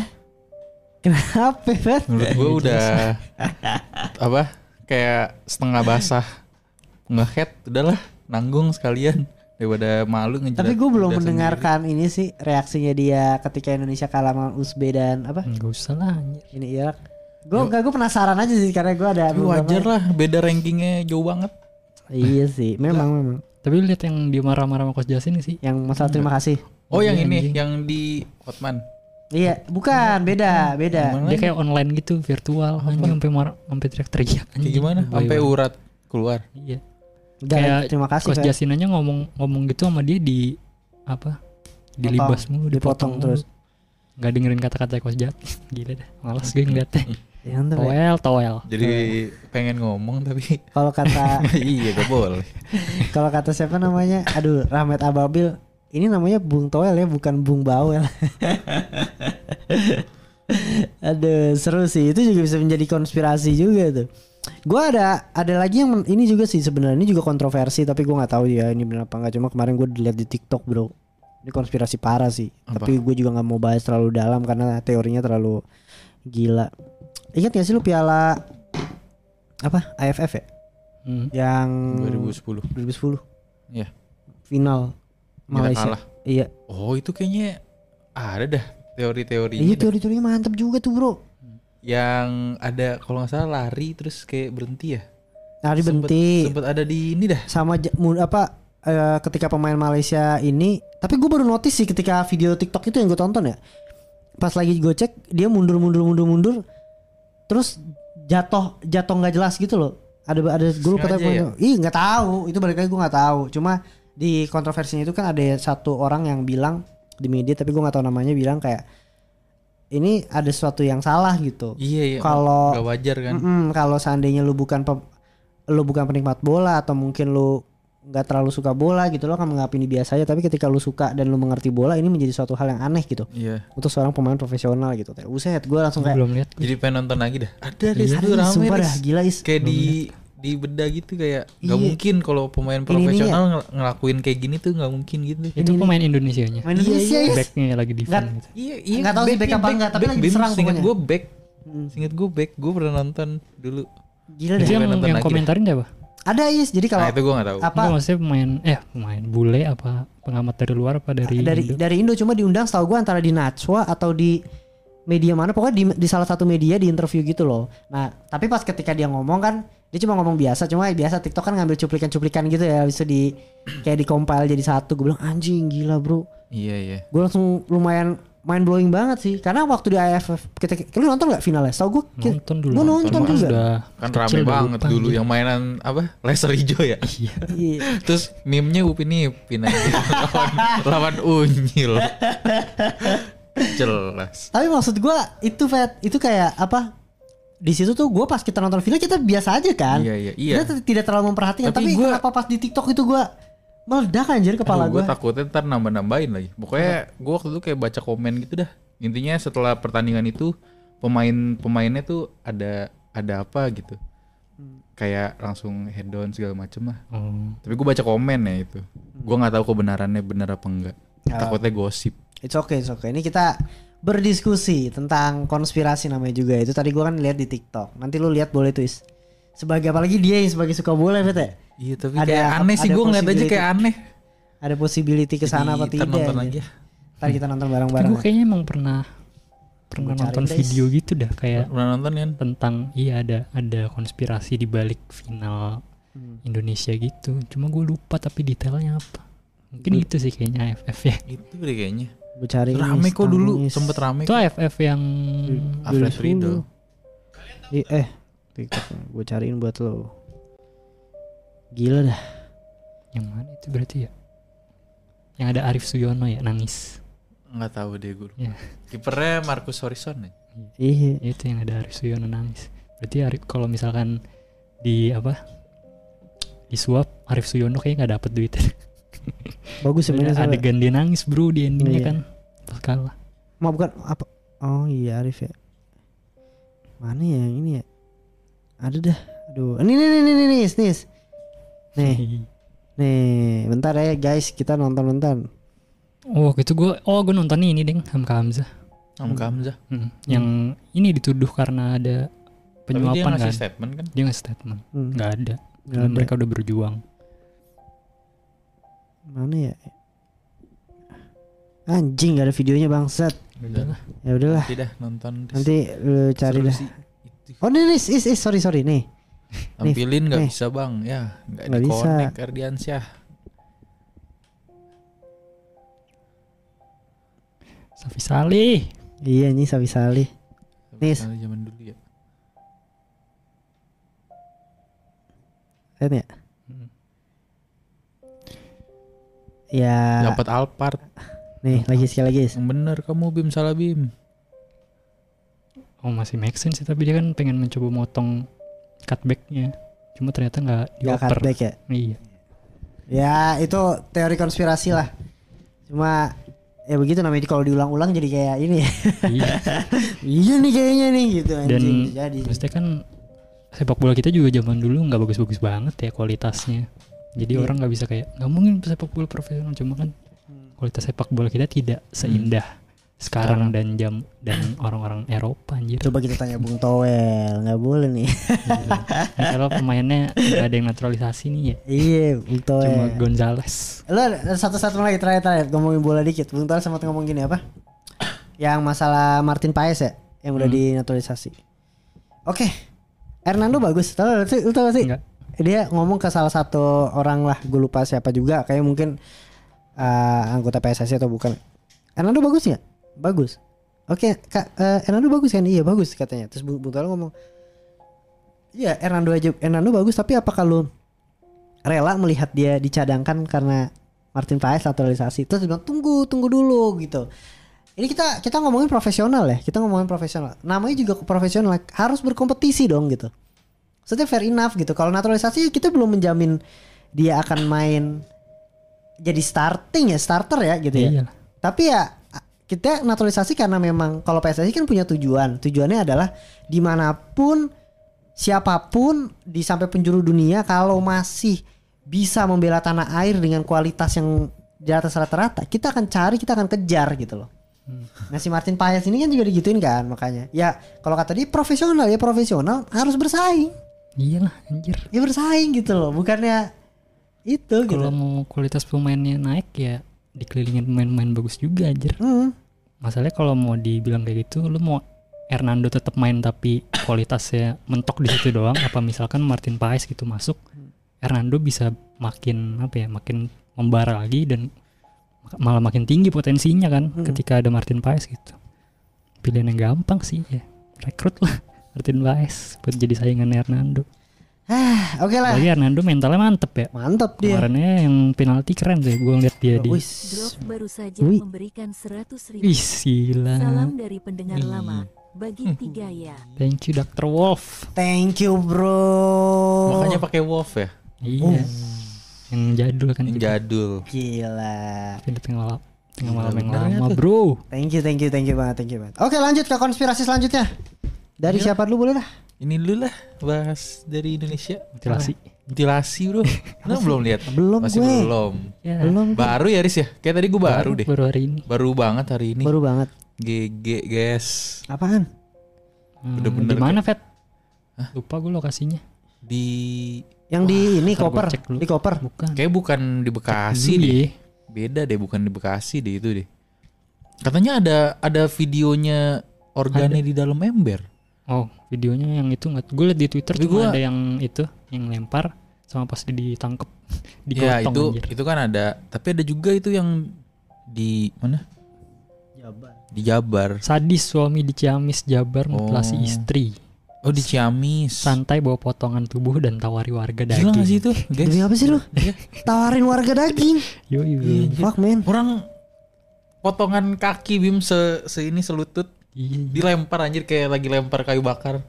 Kenapa Bet? Menurut gue udah apa? Kayak setengah basah. Ngehead udahlah nanggung sekalian daripada malu ngejelas. Tapi gue belum udah mendengarkan ini sih reaksinya dia ketika Indonesia kalah melawan Uzbek dan apa? Gak usah lah anjir. Ini Irak. Gue gak gue penasaran aja sih karena gue ada sendiri. beberapa- Wajar lah beda rankingnya jauh banget. Iya sih, memang memang. Tapi lu liat yang dia marah-marah sama Coach Justin sih. Yang masalah terima kasih. Oh yang Iya, ini anjing. yang di Hotman. Iya, bukan, beda, beda. Gimana? Dia kayak online gitu virtual. Anjing sampai marah, sampai teriak-teriak. Kayak anjing. gimana? Lebay Sampai banget. urat keluar. Iya. Enggak, Kayak terima kasih. Coach Fer. Justin aja ngomong ngomong gitu sama dia di apa? Dilibas mulu, Dipotong dipotong terus. terus. Gak dengerin kata-kata Coach Justin. Gila dah. Males gue ngeliatnya. Ya, mantap ya. Toel, toel. Jadi pengen ngomong tapi Kalau kata iya gak boleh. kalau kata siapa namanya? Aduh, Rahmat Ababil. Ini namanya Bung Toel ya, bukan Bung Bawel. Aduh, seru sih. Itu juga bisa menjadi konspirasi juga tuh. Gua ada ada lagi yang men- ini juga sih sebenarnya ini juga kontroversi tapi gua nggak tahu ya ini benar apa enggak. Cuma kemarin gue lihat di TikTok, Bro. Ini konspirasi parah sih. Apa? Tapi gue juga nggak mau bahas terlalu dalam karena teorinya terlalu gila. Ingat gak sih lu piala apa? A F F ya? Hmm. Yang dua ribu sepuluh. dua ribu sepuluh Iya. final Kita Malaysia. kalah. Iya. Oh itu kayaknya ada dah teori-teorinya. Iya dah. teori-teorinya mantap juga tuh bro. Yang ada kalau nggak salah lari terus kayak berhenti ya. Lari Sempet- berhenti Sempet ada di ini dah. sama ja- mu- apa eh, ketika pemain Malaysia ini. Tapi gue baru notice sih ketika video TikTok itu yang gue tonton ya. Pas lagi gue cek dia mundur mundur mundur mundur. Terus jatuh jatuh nggak jelas gitu loh. Ada ada gue lupa Sengaja tapi ya? ih nggak tahu itu balik lagi gue nggak tahu. Cuma di kontroversinya itu kan ada satu orang yang bilang di media tapi gue nggak tahu namanya bilang kayak ini ada sesuatu yang salah gitu. Iya iya. Kalau nggak wajar kan. mm-mm, kalau seandainya lu bukan pe, lu bukan penikmat bola atau mungkin lu nggak terlalu suka bola gitu, lo akan menganggap ini biasa aja. Tapi ketika lu suka dan lu mengerti bola, ini menjadi suatu hal yang aneh gitu. Iya. Untuk seorang pemain profesional gitu. Buset, gue langsung kayak belum lihat. Jadi pengen nonton lagi dah. Ada deh Iya, itu rame sumpah Riz. dah, gila is. Kayak di di bedah gitu kayak nggak Iya. mungkin kalau pemain Ini- profesional ngel- ngelakuin kayak gini tuh nggak mungkin gitu. Itu pemain Indonesianya. Main Indonesia is. Backnya lagi defend Nggak- gitu. Iya iya. Nggak tahu sih back apa enggak, tapi lagi diserang Ingat pokoknya. gue back. Hmm. Ingat gue back. Gue pernah nonton dulu. Gila Itu deh. yang, nonton yang lagi komentarin siapa? Ada is. Jadi kalau Nah itu gue nggak tahu. apa Enggak, maksudnya pemain eh pemain bule apa pengamat dari luar apa dari dari Indo? dari Indo cuma diundang setahu gue antara di Najwa atau di media mana, pokoknya di, di salah satu media di interview gitu loh. Nah tapi pas ketika dia ngomong kan dia cuma ngomong biasa, cuma biasa TikTok kan ngambil cuplikan-cuplikan gitu ya, bisa di kayak di compile jadi satu. Gue bilang anjing gila bro, Iya iya. gue langsung lumayan mind blowing banget sih, karena waktu di A F F kita, lu nonton nggak finalnya? Setahu gue Nonton dulu. gue nonton Cuma juga. Udah Kan kecil, rame udah banget lupa, dulu iya. yang mainan apa laser hijau ya. Iya. Iya. Terus meme-nya Upin Ipin aja lawan, lawan Unyil. Jelas. Tapi maksud gue itu Fet, itu kayak apa? Di situ tuh gue pas kita nonton film kita biasa aja kan. Iya iya iya. Kita t- tidak terlalu memperhatikan. Tapi Tapi, gua- kenapa pas di TikTok itu gue meledak anjir kepala gue gue. takutnya ntar nambah-nambahin lagi. Pokoknya gue waktu itu kayak baca komen gitu dah. Intinya setelah pertandingan itu pemain-pemainnya tuh ada ada apa gitu. Kayak langsung head down segala macem lah. Oh. Tapi gue baca komen ya itu. Gue nggak tahu kebenarannya benar apa enggak. Ya. Takutnya gosip. It's okay, it's okay. Ini kita berdiskusi tentang konspirasi namanya juga. Itu tadi gue kan lihat di TikTok. Nanti lu lihat boleh tuh is. Sebagai apalagi dia yang sebagai suka bola Bet ya. Iya tapi Ada- kayak aneh sih ada gue ngeliat aja possibility. kayak aneh. Ada possibility ke sana apa Jadi, ntar tidak? nonton anjir. aja. Ntar kita nonton Tapi bareng-bareng. gue kayaknya emang pernah pernah Gua nonton cariin deh, video gitu dah kayak Pernah nonton kan? tentang iya ada ada konspirasi di balik final Hmm. Indonesia gitu. Cuma gue lupa tapi detailnya apa. Mungkin Gua- itu sih kayaknya A F F ya. Itu deh kayaknya. Gue cari Rame kok dulu, Stanis. sempet rame. Itu A F F yang Afres Riddle. I, eh TikTok gue cariin buat lo. Gila dah. yang mana itu berarti ya? Yang ada Arif Suyono ya nangis. Nggak tahu deh gue. Ya. Kipernya Marcus Horizon ya. Iya. Itu yang ada Arif Suyono nangis. Berarti Arif kalau misalkan di apa? Disuap Arif Suyono kayaknya nggak dapet duit. Bagus sebenarnya. Ada soalnya. adegan dia nangis bro di endingnya Iya. kan pas kalah. Mau bukan apa? Oh iya Arif ya. Mana ya yang ini ya? Ada dah. Aduh. Ini nih nih nih nih nih nih. Nih, nih, bentar ya guys, kita nonton bentar. Oh waktu itu gue, oh gue nonton ini deng Hamka Hamzah. Hamka Hamzah. Hmm. Yang ini dituduh karena ada Tapi dia penyuapan ngasih kan. statement kan. Dia ngasih statement. Hmm. Nggak ada. Nggak Karena ada. mereka udah berjuang. Mana ya? Anjing, gak ada videonya bangsat. Udah lah. Ya udahlah. Tidak nonton. Nanti lu cari Seru dah. sih. Itu. Oh nih nih, is, is, sorry sorry nih. Tampilin nggak nih. bisa bang, ya nggak Nggak di bisa. connect Ardiansyah. Safi Salih. Iya nih Safi Salih. Nis. Kali zaman dulu ya. Lihat ya? Hmm. Ya. Dapat Alphard. Nih lagi sekali lagi. Is. Yang bener kamu Bim salah Bim. Oh masih make sense sih, tapi dia kan pengen mencoba motong cutbacknya. Cuma ternyata nggak Gak dioper. cutback ya? Iya. Ya itu teori konspirasi lah. Cuma ya begitu namanya kalau diulang-ulang jadi kayak ini. Iya. Iya nih kayaknya nih gitu Dan anjing. Jadi maksudnya kan sepak bola kita juga zaman dulu nggak bagus-bagus banget ya kualitasnya. Jadi Iya. orang nggak bisa kayak nggak mungkin sepak bola profesional, cuma kan kualitas sepak bola kita tidak seindah sekarang dan jam dan orang-orang Eropa anjir. coba kita tanya Bung Towel, nggak boleh nih. Ini kalau pemainnya nggak ada yang naturalisasi nih ya. Iya Bung Cuma Towel. Gonzales. Lo ada satu-satu lagi terakhir-terakhir ngomongin bola dikit. Bung Towel sempat ngomong gini apa? Yang masalah Martin Paes ya, yang udah Hmm. dinaturalisasi. Oke, Hernando bagus. Tahu sih, lu tahu sih? Enggak. Dia ngomong ke salah satu orang lah, gue lupa siapa juga, kayak mungkin uh, anggota P S S I atau bukan. Hernando bagus nggak? Bagus. Oke, Kak, uh, Hernando bagus kan? Iya bagus katanya. Terus Bung Bung Towel ngomong, iya Hernando aja, Hernando bagus. Tapi apakah lu rela melihat dia dicadangkan karena Martin Paes naturalisasi? Terus dia bilang tunggu, tunggu dulu gitu. Ini kita kita ngomongin profesional ya, kita ngomongin profesional. Namanya juga profesional, harus berkompetisi dong gitu. Maksudnya fair enough gitu. Kalau naturalisasi kita belum menjamin dia akan main jadi starting ya, starter ya gitu ya. Iya. Tapi ya kita naturalisasi karena memang kalau P S S I kan punya tujuan. Tujuannya adalah dimanapun, siapapun di sampai penjuru dunia kalau masih bisa membela tanah air dengan kualitas yang di atas rata-rata, kita akan cari, kita akan kejar gitu loh. Hmm. Nah si Martin Paes ini kan juga digituin kan, makanya ya kalau kata dia profesional ya profesional harus bersaing. Iyalah anjir. Ya bersaing gitu loh, bukannya itu gitu. Kalau mau kualitas pemainnya naik ya dikelilingin pemain-pemain bagus juga anjir. Hmm. Masalahnya kalau mau dibilang kayak gitu, lu mau Hernando tetap main tapi kualitasnya mentok di situ doang, apa misalkan Martin Paes gitu masuk, Hernando bisa makin apa ya, makin membara lagi dan malah makin tinggi potensinya kan hmm. ketika ada Martin Paes gitu. Pilihan yang gampang sih ya, rekrut lah Martin Paes buat jadi saingan Hernando. Ah, oke okay lah. Lagi Hernando mentalnya mantep ya. Mantep dia. Kemarinnya yang penalti keren tuh, gue ngeliat dia di. Drop baru saja Wih. memberikan seratus ribu. Ih, gila. Salam dari pendengar Ih. lama. Bagi tiga ya. Thank you dokter Wolf. Thank you bro. Makanya pakai Wolf ya. Iya. Oh. Yang jadul kan. Yang jadul. Gila. Di tengah malam, tengah malam yang lama bro. Thank you, thank you, thank you banget, thank you banget. Oke lanjut ke konspirasi selanjutnya. Dari Iya. siapa dulu boleh lah? Ini dulu lah bahas dari Indonesia. Mutilasi. Mutilasi bro. Nah, belum lihat. Belum Masih gue. belum. Ya. Belum. Baru ya Riz ya. Kayak tadi gue baru, baru deh. Baru hari ini. Baru banget hari ini. Baru banget. G G guys. Apaan? Hmm, Bener-bener. Di mana Fet? Hah? Lupa gue lokasinya. Di. Yang Wah, di ini koper. Di koper. Bukan. Kayak bukan di Bekasi deh. deh. Beda deh, bukan di Bekasi deh itu deh. Katanya ada ada videonya organnya ada. Di dalam ember. Oh, videonya yang itu nggak? Gue liat di Twitter tuh ada yang itu, yang lempar sama pas ditangkep, digotong. Ya itu, anjir. itu kan ada. Tapi ada juga itu yang di mana? Jabar. Di Jabar. Sadis suami di Ciamis, Jabar mutilasi oh. istri. Oh di Ciamis. Santai bawa potongan tubuh dan tawari warga daging. Gila gak sih itu? Demi apa sih lu? Tawarin warga daging. Yo yo. Yeah, fuck man. Orang potongan kaki Bim se, se ini selutut. Iya, dilempar anjir kayak lagi lempar kayu bakar.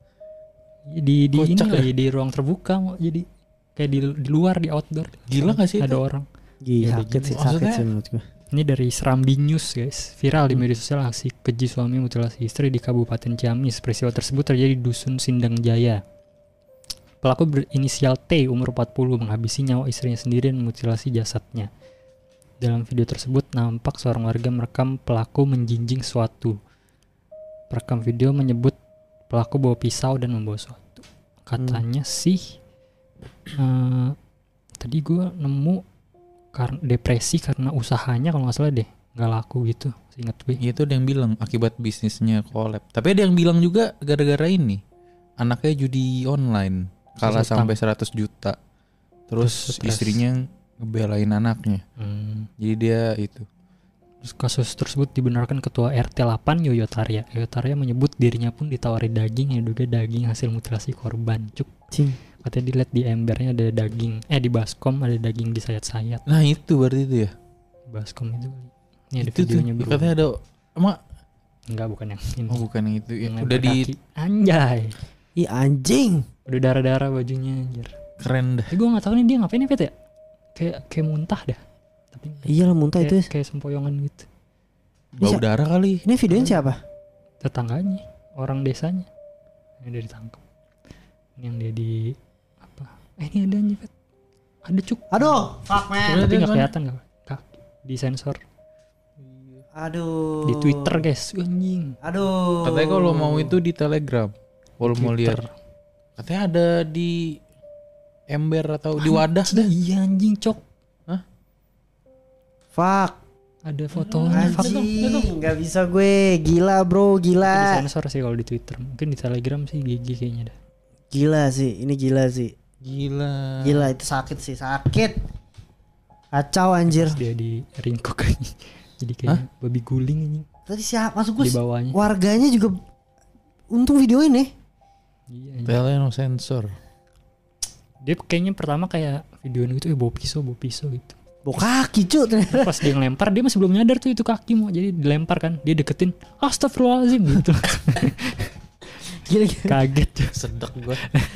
Di di Kocak ini lagi ya? Di ruang terbuka mau jadi kayak di, di luar di outdoor. Gila gak sih ada itu? orang. Gila sakit sih, sakit sih menurut gue. Ini dari Serambi News guys. Viral hmm. di media sosial aksi keji suami mutilasi istri di Kabupaten Ciamis. Peristiwa tersebut terjadi di Dusun Sindang Jaya. Pelaku berinisial T umur empat puluh menghabisi nyawa istrinya sendiri dan mutilasi jasadnya. Dalam video tersebut nampak seorang warga merekam pelaku menjinjing suatu. Perekam video menyebut pelaku bawa pisau dan membawa suatu. Katanya hmm. sih uh, tadi gue nemu karena depresi karena usahanya kalau nggak salah deh nggak laku gitu, ingat gue. Itu ada yang bilang akibat bisnisnya kolab. Tapi ada yang bilang juga gara-gara ini anaknya judi online kalah sampai seratus juta. Terus Stress. Istrinya ngebelain anaknya. Hmm. Jadi dia itu. Terus kasus tersebut dibenarkan Ketua R T delapan Yoyotarya. Yoyotarya menyebut dirinya pun ditawari daging yang diduga daging hasil mutilasi korban. Cuk. Cing. Katanya dilihat di embernya ada daging. Eh di baskom ada daging disayat-sayat. Nah itu berarti itu ya. Baskom itu. Ini ada itu videonya bro. Katanya ada. Emang enggak bukan yang ini. Oh bukan yang itu. Yang udah di kaki. Anjay. Ih anjing. Udah darah-darah bajunya anjir. Keren dah. Tapi gue enggak tahu nih dia ngapain ya Pet ya. Kayak kayak muntah dah. Tapi iyalah muntah kayak, itu kayak sempoyongan gitu. Bau darah kali. Ini videonya siapa? Tetangganya, orang desanya. Ini dia ditangkap. Ini yang dia di apa? Eh ini ada nyepet. Ada cuk. Aduh, fuck man. Tapi nggak kelihatan nggak? Kaki di sensor. Aduh. Di Twitter guys, anjing. Aduh. Katanya kalau mau itu di Telegram. Kalau mau lihat. Katanya ada di ember atau di wadah dah. Iya anjing cok. Hah? Fuck. Ada fotonya. Anjing, nggak bisa gue. Gila bro, gila. Di sensor sih kalau di Twitter. Mungkin di Telegram sih gigi kayaknya dah. Gila sih, ini gila sih. Gila. Gila itu sakit sih, sakit. Kacau anjir. Terus dia di ringkuk aja. Jadi kayak Hah? babi guling anjing. Tadi siapa masuk gue? Di bawahnya. Warganya juga untung videoin nih. Iya. Teleno sensor. Dia kayaknya pertama kayak videoin gitu, eh bawa pisau, bawa pisau gitu. Bawa kaki cu ternyata. Pas dia ngelempar dia masih belum nyadar tuh itu kaki mau, jadi dilempar kan, dia deketin, astagfirullahaladzim gitu. Gila, gila. Kaget tuh. Sedek gue.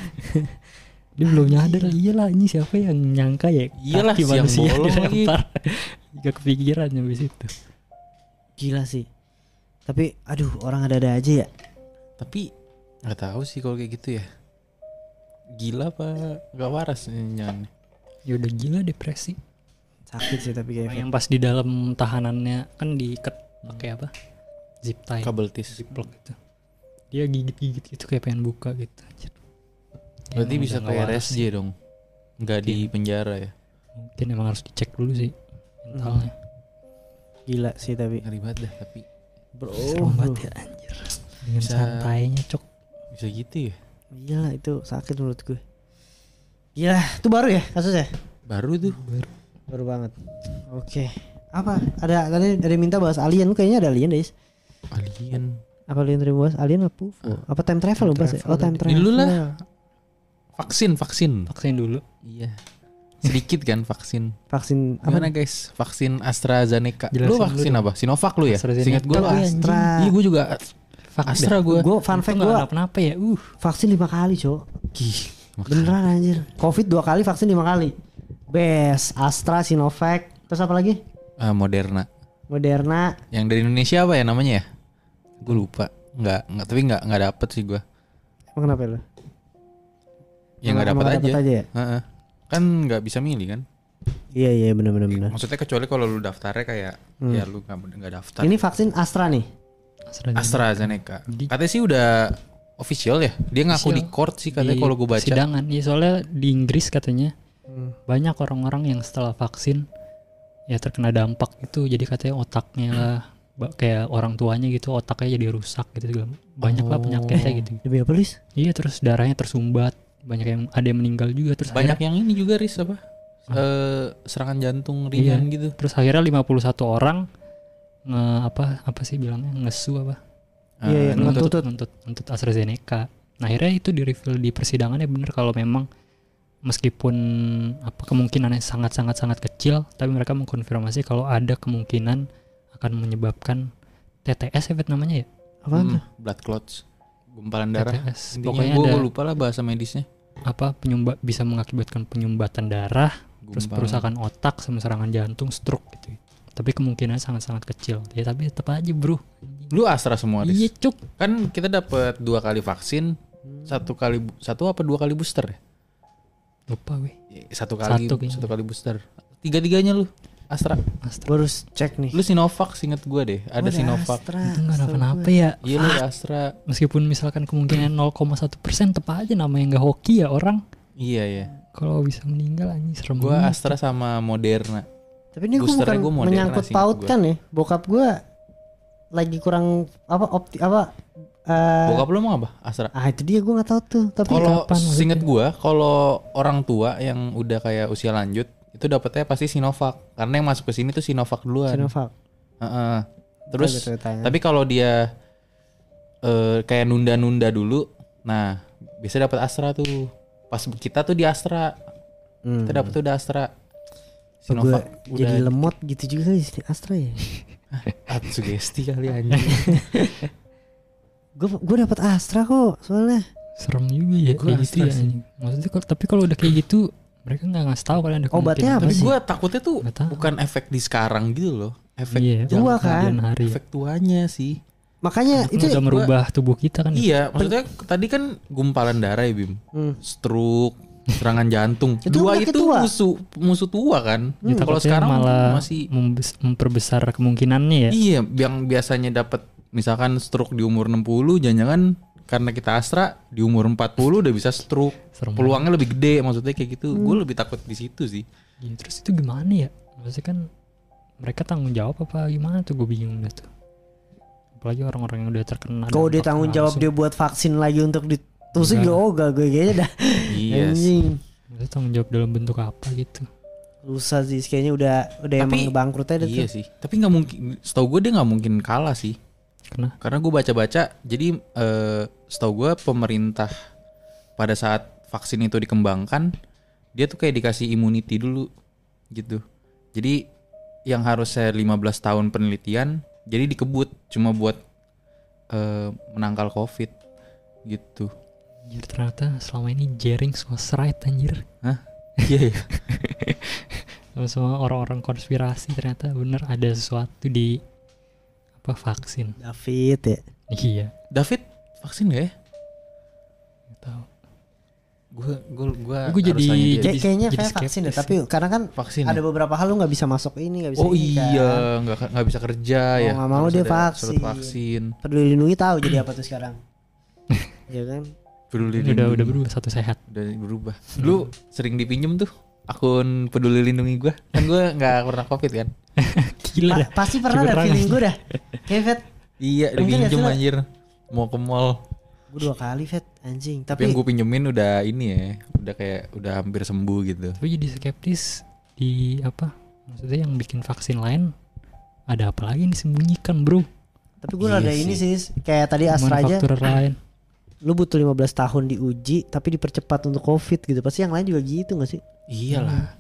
Dia belum nyadar, iyalah ini siapa yang nyangka ya Iyalah, kaki siang manusia bolong lagi. dilempar. Gak kepikiran habis itu. Gila sih. Tapi aduh orang ada-ada aja ya. Tapi nggak tahu sih kalau kayak gitu ya. Gila apa nggak waras nih jangan. Ya udah gila, depresi. Sakit sih tapi kayak Yang pas di dalam tahanannya kan diikat pakai apa? Zip tie. Kabel tis. Ziplock gitu. Dia gigit-gigit gitu kayak pengen buka gitu. Anjir. Berarti Emang bisa udah nggak kayak waras R S J dong. Nggak di penjara ya. Mungkin emang harus dicek dulu sih mentalnya. gila sih tapi. Ngeri banget dah tapi Bro. Serem banget ya anjir. Dengan Bisa- santainya cok. bisa gitu ya. Gila itu sakit menurut gue. Gila, itu baru ya kasusnya? Baru tuh. Baru banget. Oke. Apa? Ada tadi dari minta bahas alien, lu kayaknya ada alien deh. Is. Alien. Apa alien tadi bahas? Alien apa? U F O? Apa time travel lu bahas? ya? Oh, time travel travel. Ini dulu lah. Vaksin, vaksin. Vaksin dulu. Iya. Sedikit kan vaksin. Vaksin apa? Gimana guys? Vaksin AstraZeneca. Jelasin Lu dulu vaksin dong. apa? Sinovac lu ya? AstraZeneca. Seingat gue lu Tapi Astra. Astra. Iya gue juga Fuck Astra gue. Gue fun fact gue kenapa ya? Uh. vaksin lima kali, Cok. Beneran anjir. Covid dua kali, vaksin lima kali. Best, Astra, Sinovac, terus apa lagi? Ah, Moderna. Moderna. Yang dari Indonesia apa ya namanya ya? Gue lupa. Enggak, enggak tapi enggak enggak dapet sih gue. Emang kenapa lu? Ya enggak Emang dapet dapet aja. aja ya? Heeh. Kan enggak bisa milih kan? Iya iya benar benar benar. Maksudnya kecuali kalau lu daftarnya kayak Hmm. ya lu enggak enggak daftar. Ini vaksin Astra nih. AstraZeneca. AstraZeneca. Di- Katanya sih udah official ya. Dia ngaku Official. di court sih katanya Di kalau gue baca. persidangan. Ya soalnya di Inggris katanya Hmm. banyak orang-orang yang setelah vaksin ya terkena dampak itu, jadi katanya otaknya lah ba- kayak orang tuanya gitu, otaknya jadi rusak gitu segala. Banyak lah Oh. penyakitnya gitu. Demi apa, Lis? Iya, terus darahnya tersumbat, banyak yang ada yang meninggal juga, terus Banyak akhirnya- yang ini juga Riz apa? Eh, serangan jantung ringan gitu. terus akhirnya lima puluh satu orang nge apa apa sih bilangnya, ngesu apa? Ah, Iya, iya, nuntut. nuntut. nuntut nuntut AstraZeneca. Nah, akhirnya itu di reveal di persidangannya bener kalau memang meskipun apa kemungkinannya sangat-sangat sangat kecil, tapi mereka mengkonfirmasi kalau ada kemungkinan akan menyebabkan T T S efek namanya ya. Apaan Hmm, tuh? blood clots. Gumpalan darah. T T S. Intinya Pokoknya gue ada lupa lah bahasa medisnya. apa penyumbat bisa mengakibatkan penyumbatan darah, terus Gumpalan. perusakan otak sama serangan jantung, stroke gitu. Tapi kemungkinannya sangat-sangat kecil. Ya tapi tetap aja, Bro. Lu Astra semua Riz. Iya, cuk. Kan kita dapat dua kali vaksin, satu kali bu- satu apa dua kali booster ya? Lupa gue. Satu kali Satu satu, kayaknya. kali booster. Tiga-tiganya lu Astra. Astra. Gue harus cek nih. Lu Sinovac seinget gue deh. Ada Gua Sinovac. Astra, Itu nggak setahu kenapa gue. ya. Iya lu Astra. Meskipun misalkan kemungkinan nol koma satu persen, tetap aja namanya nggak hoki ya orang. Iya ya. Kalau bisa meninggal anjing serem Gue banget. Astra sama Moderna. Tapi ini gue Boosternya bukan gua Moderna menyangkut sih, pautkan ya. Bokap gue lagi kurang apa opti apa eh, Bokap lu mau apa? Astra. ah itu dia gue nggak tahu tuh. Tapi Kalau kapan maksudnya? seinget gue, kalau orang tua yang udah kayak usia lanjut itu dapetnya pasti Sinovac. Karena yang masuk ke sini tuh Sinovac duluan. Sinovac. Heeh. Terus Ada ceritanya. tapi kalau dia eh, kayak nunda-nunda dulu, nah bisa dapat Astra tuh. Pas kita tuh di Astra, Hmm. kita dapet tuh di Astra. Gue Sinovac jadi lemot gitu juga sih Astra ya. ah, sugesti kali anjing. Gue gue dapat Astra kok soalnya. Serem juga ya Gua kayak gitu Astra ya sih. anjing. Maksudnya kalau tapi kalau udah kayak gitu mereka nggak ngasih tahu kalian ada Obatnya kemungkinan. apa Tapi sih? gue takutnya tuh Nggak tahu. bukan efek di sekarang gitu loh. Efek Iya, jangka- tua kan? kemudian hari. efek tuanya sih. Makanya Itu itu udah merubah tubuh kita kan. Iya, maksudnya tadi kan gumpalan darah ya Bim. Hmm. Stroke, serangan jantung. Itu Dua penyakit itu tua. musuh musuh tua kan. Ya, Kalau takutnya sekarang malah masih membes- memperbesar kemungkinannya ya. iya, yang biasanya dapat misalkan stroke di umur enam puluh, jangan-jangan karena kita Astra di umur empat puluh udah bisa stroke. Serem Peluangnya lebih gede, maksudnya kayak gitu. Hmm. Gue lebih takut di situ sih. Iya, terus itu gimana ya? Maksudnya kan mereka tanggung jawab apa gimana tuh, gue bingung dah tuh. Apalagi orang-orang yang udah terkena. kalau dia dampak tanggung jawab langsung. dia buat vaksin lagi untuk ditusuk Enggak. ya oh gak gue kayaknya dah. Iya. sih. Anjing. Maksudnya tanggung jawab dalam bentuk apa gitu. Lusa sih kayaknya udah udah Tapi emang bangkrut aja Iya tuh. sih. Tapi nggak mungkin. Setahu gue dia nggak mungkin kalah sih. Karena Karena gue baca-baca, jadi eh, setahu gue pemerintah pada saat vaksin itu dikembangkan, dia tuh kayak dikasih immunity dulu, gitu. Jadi yang harusnya lima belas tahun penelitian jadi dikebut cuma buat uh, menangkal COVID gitu. Anjir, ternyata selama ini Jerings was right anjir. Hah? Iya ya. Sama orang-orang konspirasi ternyata bener ada sesuatu di apa vaksin. David ya. Iya. David vaksin gak ya? Gak tahu. Gue gue gue Gue jadi Kay- kayaknya jadi kayak vaksin deh, skeptis tapi karena kan vaksin. ada Ya? beberapa hal lu nggak bisa masuk ini, nggak bisa. Oh ini, kan. iya, nggak nggak bisa kerja Mau ya. nggak mau Harus dia ada vaksin. surat vaksin. Peduli lindungi tahu jadi apa tuh sekarang? Iya kan? Peduli udah lindungi. udah berubah satu sehat. Udah berubah. Lu sering dipinjem tuh akun peduli lindungi gue. Kan gue nggak pernah covid kan. Gila dah. Pa- pasti pernah ada Ciberangan. feeling gue dah. Kayak Vet, Iya, Mungkin dipinjem nggak sih, anjir. Mau ke mall. gue dua kali Vet anjing. Tapi Tapi yang gue pinjemin udah ini ya, udah kayak udah hampir sembuh gitu. Tapi jadi skeptis di apa? Maksudnya yang bikin vaksin lain ada apa lagi yang disembunyikan, bro? tapi gue Iya ada sih. ini sih kayak tadi Astra aja. Manufaktur lain. Lu butuh lima belas tahun diuji tapi dipercepat untuk Covid gitu. Pasti yang lain juga gitu gak sih? Iyalah.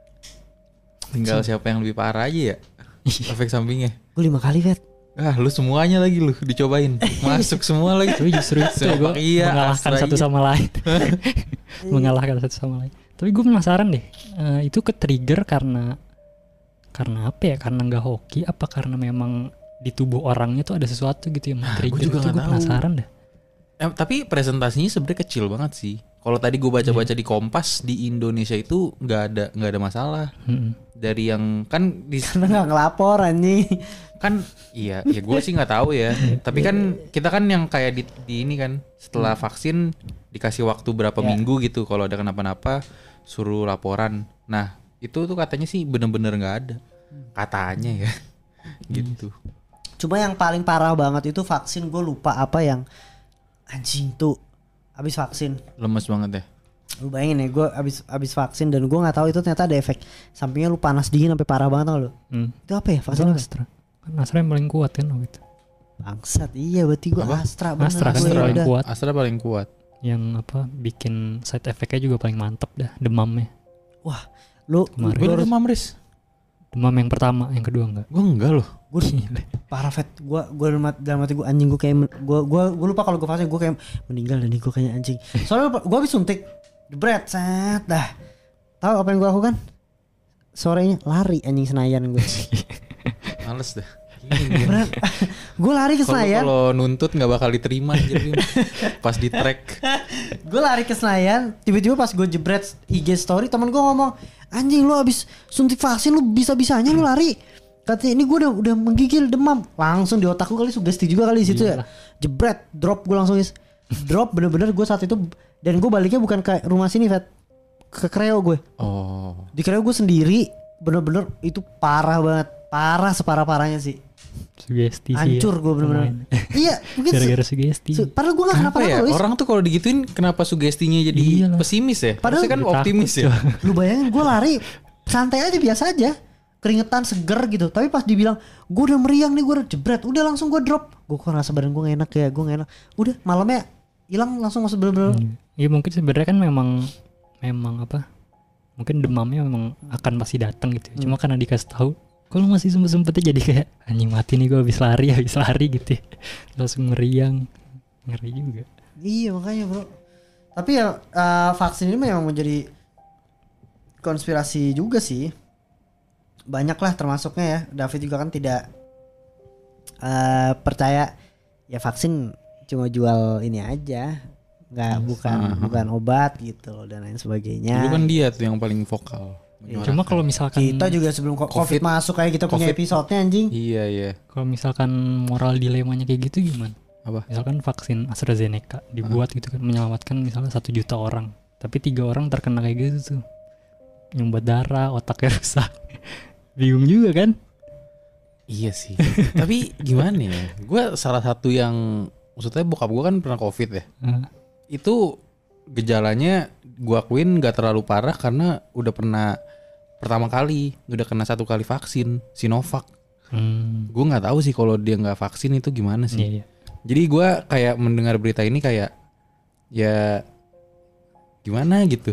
Tinggal siapa yang lebih parah aja ya. Efek sampingnya. Gue lima kali Vet. Ah, lu semuanya lagi lu dicobain. Masuk semua lagi. Tapi justru itu ya, gue Iya, mengalahkan Astra satu iya. sama lain. Mengalahkan satu sama lain. Tapi gue penasaran deh, eh, itu ke trigger karena karena apa ya? Karena nggak hoki? Apa karena memang di tubuh orangnya tuh ada sesuatu gitu yang Nah, men-trigger? gua juga Itu nggak gue tahu. penasaran deh. Eh, tapi presentasinya sebenarnya kecil banget sih. Kalau tadi gue baca-baca di Kompas di Indonesia itu nggak ada nggak ada masalah. Mm-mm. Dari yang kan di Karena gak ngelapor anjing. kan iya ya gue sih nggak tahu ya. Tapi kan kita kan yang kayak di, di ini kan setelah vaksin dikasih waktu berapa Ya. minggu gitu kalau ada kenapa-napa suruh laporan. Nah itu tuh katanya sih bener-bener nggak ada katanya ya gitu. Cuma yang paling parah banget itu vaksin. Gue lupa apa yang anjing tuh abis vaksin. Lemes banget ya. Lu bayangin ya, gue abis abis vaksin dan gue nggak tahu itu ternyata ada efek sampingnya, lu panas dingin sampai parah banget tau lu. Hmm. Itu apa ya vaksin Itu apa? Astra. Kan Astra yang paling kuat kan waktu itu. Bangsat, iya berarti gue Apa? Astra bener. Astra kan gue paling udah. kuat. Astra paling kuat. Yang apa bikin side effect-nya juga paling mantep dah, demamnya. Lu, Kemarin. Gue lu udah harus demam Riz. Demam yang pertama, yang kedua enggak. Gue enggak loh. gue parah Vet. Gue gue dalam hati- dalam hati gue anjing, gue kayak gue gue gue lupa kalau gue vaksin gue kayak meninggal dan gue kayaknya anjing. Soalnya gue habis suntik, jebret set dah. Tahu apa yang gue lakukan? Sorenya lari anjing Senayan gue. Males dah. Gue lari ke Kalau Senayan. kalau nuntut nggak bakal diterima anjir Bim. Pas di track. Gue lari ke Senayan, tiba-tiba pas gue jebret I G story teman gue ngomong, anjing lu abis suntik vaksin lu bisa-bisanya lu lari. Katanya ini gue udah udah menggigil demam. Langsung di otakku kali sugesti juga kali di situ ya. Jebret, drop gue langsung is. Drop bener-bener gue saat itu, dan gue baliknya bukan ke rumah sini Vet, ke Kreo gue. Oh. Di Kreo gue sendiri, bener-bener itu parah banget, parah separah-parahnya sih. Sugesti sih. Hancur ya, gue bener-bener. pemain. Iya, mungkin se- Gara-gara sugesti. se- padahal gue gak Kenapa kenapa-napa ya? loh, Is. Orang tuh kalau digituin kenapa sugestinya jadi Iyalah. pesimis ya? Padahal Harusnya kan takut, optimis ya. Lu bayangin gue lari santai aja, biasa aja, keringetan seger gitu. Tapi pas dibilang gue udah meriang nih, gue udah jebret, udah langsung gue drop. Gue kok rasa badan gue gak enak ya, gue gak enak. Udah malamnya hilang langsung, masuk bener-bener. Hmm. Ya mungkin sebenarnya kan memang memang apa? Mungkin demamnya memang akan pasti datang gitu. Hmm. Cuma karena dikasih tahu, kalau masih sempet-sempetnya jadi kayak anjing mati nih gue habis lari, habis lari gitu. Ya. Langsung meriang. Ngeri juga. Iya makanya bro. Tapi ya eh, vaksin ini memang menjadi konspirasi juga sih. Banyak lah termasuknya ya. David juga kan tidak eh, percaya ya vaksin cuma jual ini aja, nggak bukan Aha. bukan obat gitu loh dan lain sebagainya. Dulu kan dia tuh yang paling vokal. Iya. Cuma kalau misalkan Kita juga sebelum co- COVID, COVID. masuk kayak kita punya COVID. episodenya anjing. Iya iya. kalau misalkan moral dilemanya kayak gitu gimana? Apa? Misalkan vaksin AstraZeneca dibuat gitu kan menyelamatkan misalnya satu juta orang, tapi tiga orang terkena kayak gitu tuh, nyumbat darah, otaknya rusak. Bingung juga kan? Iya sih. Tapi gimana ya? Gue salah satu yang maksudnya bokap gue kan pernah COVID ya. Nah, Itu gejalanya gue akuin gak terlalu parah karena udah pernah pertama kali, udah kena satu kali vaksin Sinovac. hmm, Gue nggak tahu sih kalau dia nggak vaksin itu gimana sih. iya, iya. Jadi gue kayak mendengar berita ini kayak ya gimana gitu.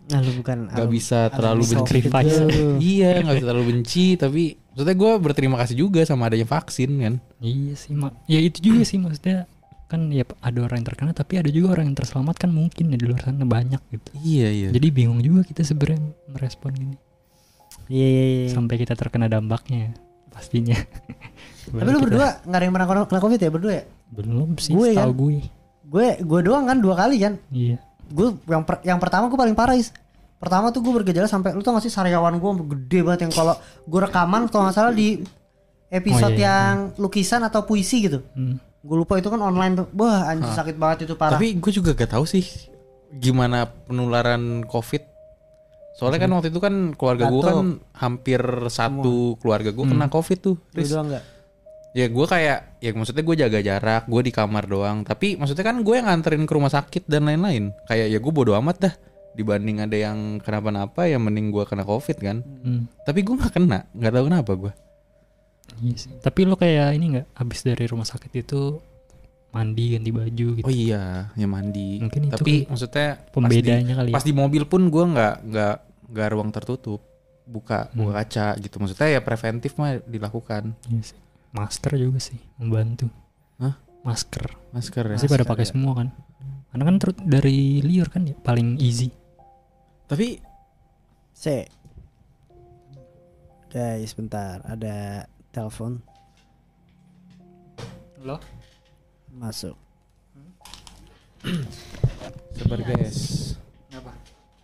Nah, lu bukan nggak bisa terlalu benci. Sacrifice. Iya, nggak bisa terlalu benci, tapi maksudnya gue berterima kasih juga sama adanya vaksin kan. Iya sih, mak. Ya itu juga sih maksudnya kan ya ada orang yang terkena tapi ada juga orang yang terselamatkan mungkin ya di luar sana banyak gitu. Iya iya. Jadi bingung juga kita sebenarnya merespon gini. Iya iya iya. Sampai kita terkena dampaknya pastinya. Tapi lu berdua nggak ada yang pernah kena- kena covid ya berdua ya? Belum sih, Gue setahu kan? gue. Gue gue doang kan dua kali kan. Iya. Gue yang per- yang pertama gue paling parah is. Pertama tuh gue bergejala sampai lu tau gak sih sariawan gue gede banget yang kalau gue rekaman kalau nggak salah di episode Oh, iya, iya. yang lukisan atau puisi gitu. Hmm. Gue lupa itu kan online tuh. Wah anjir sakit banget itu parah. Tapi gue juga gak tahu sih gimana penularan COVID. Soalnya kan waktu itu kan keluarga gue Batuk. kan hampir satu keluarga gue kena COVID tuh. Lu Riz. doang nggak? Ya gue kayak, ya maksudnya gue jaga jarak, gue di kamar doang. Tapi maksudnya kan gue yang nganterin ke rumah sakit dan lain-lain. Kayak ya gue bodo amat dah. Dibanding ada yang kenapa-napa, ya mending gue kena COVID kan. Hmm. Tapi gue gak kena, gak tahu kenapa gue. Iya sih. Tapi lo kayak ini nggak habis dari rumah sakit itu mandi ganti baju gitu. Oh iya, ya mandi. Mungkin itu Tapi kayak maksudnya pembedanya kali ya. pas di, pas di mobil pun gue nggak nggak nggak ruang tertutup, buka buka Hmm. kaca gitu. Maksudnya ya preventif mah dilakukan. Iya sih. Masker juga sih membantu. Hah? Masker. Masker ya. Pasti pada Masker, pakai ya. semua kan. Karena kan ter- dari liur kan ya paling easy. Tapi Se. Guys, bentar, ada telepon Lo? masuk. sabar guys. Apa?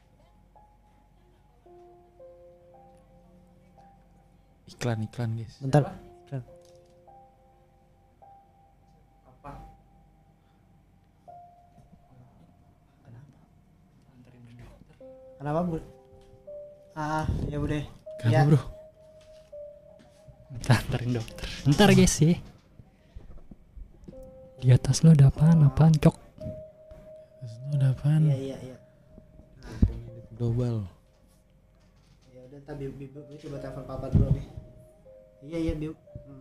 Iklan iklan guys. Bentar. Kenapa, Bu? Ah, ya Bu deh. Kenapa Ya. bro? Bentar, anterin dokter. Bentar guys sih. Di atas lo ada apaan? Apaan cok? Udah apaan? Iya, iya, iya. Global. Ya udah, entar Biu, Biu, Biu coba telepon papa dulu nih. Iya, iya, Biu. Hmm.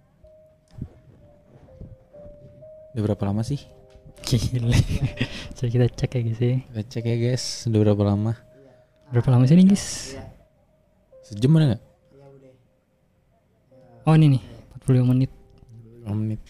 Udah berapa lama sih? Gile. Coba kita cek ya guys ya. Kita cek ya guys. Udah berapa lama? Berapa lama sih nih guys? Iya, Sejam ada nggak? iya Bu deh. Oh ini nih empat puluh lima menit. lima menit.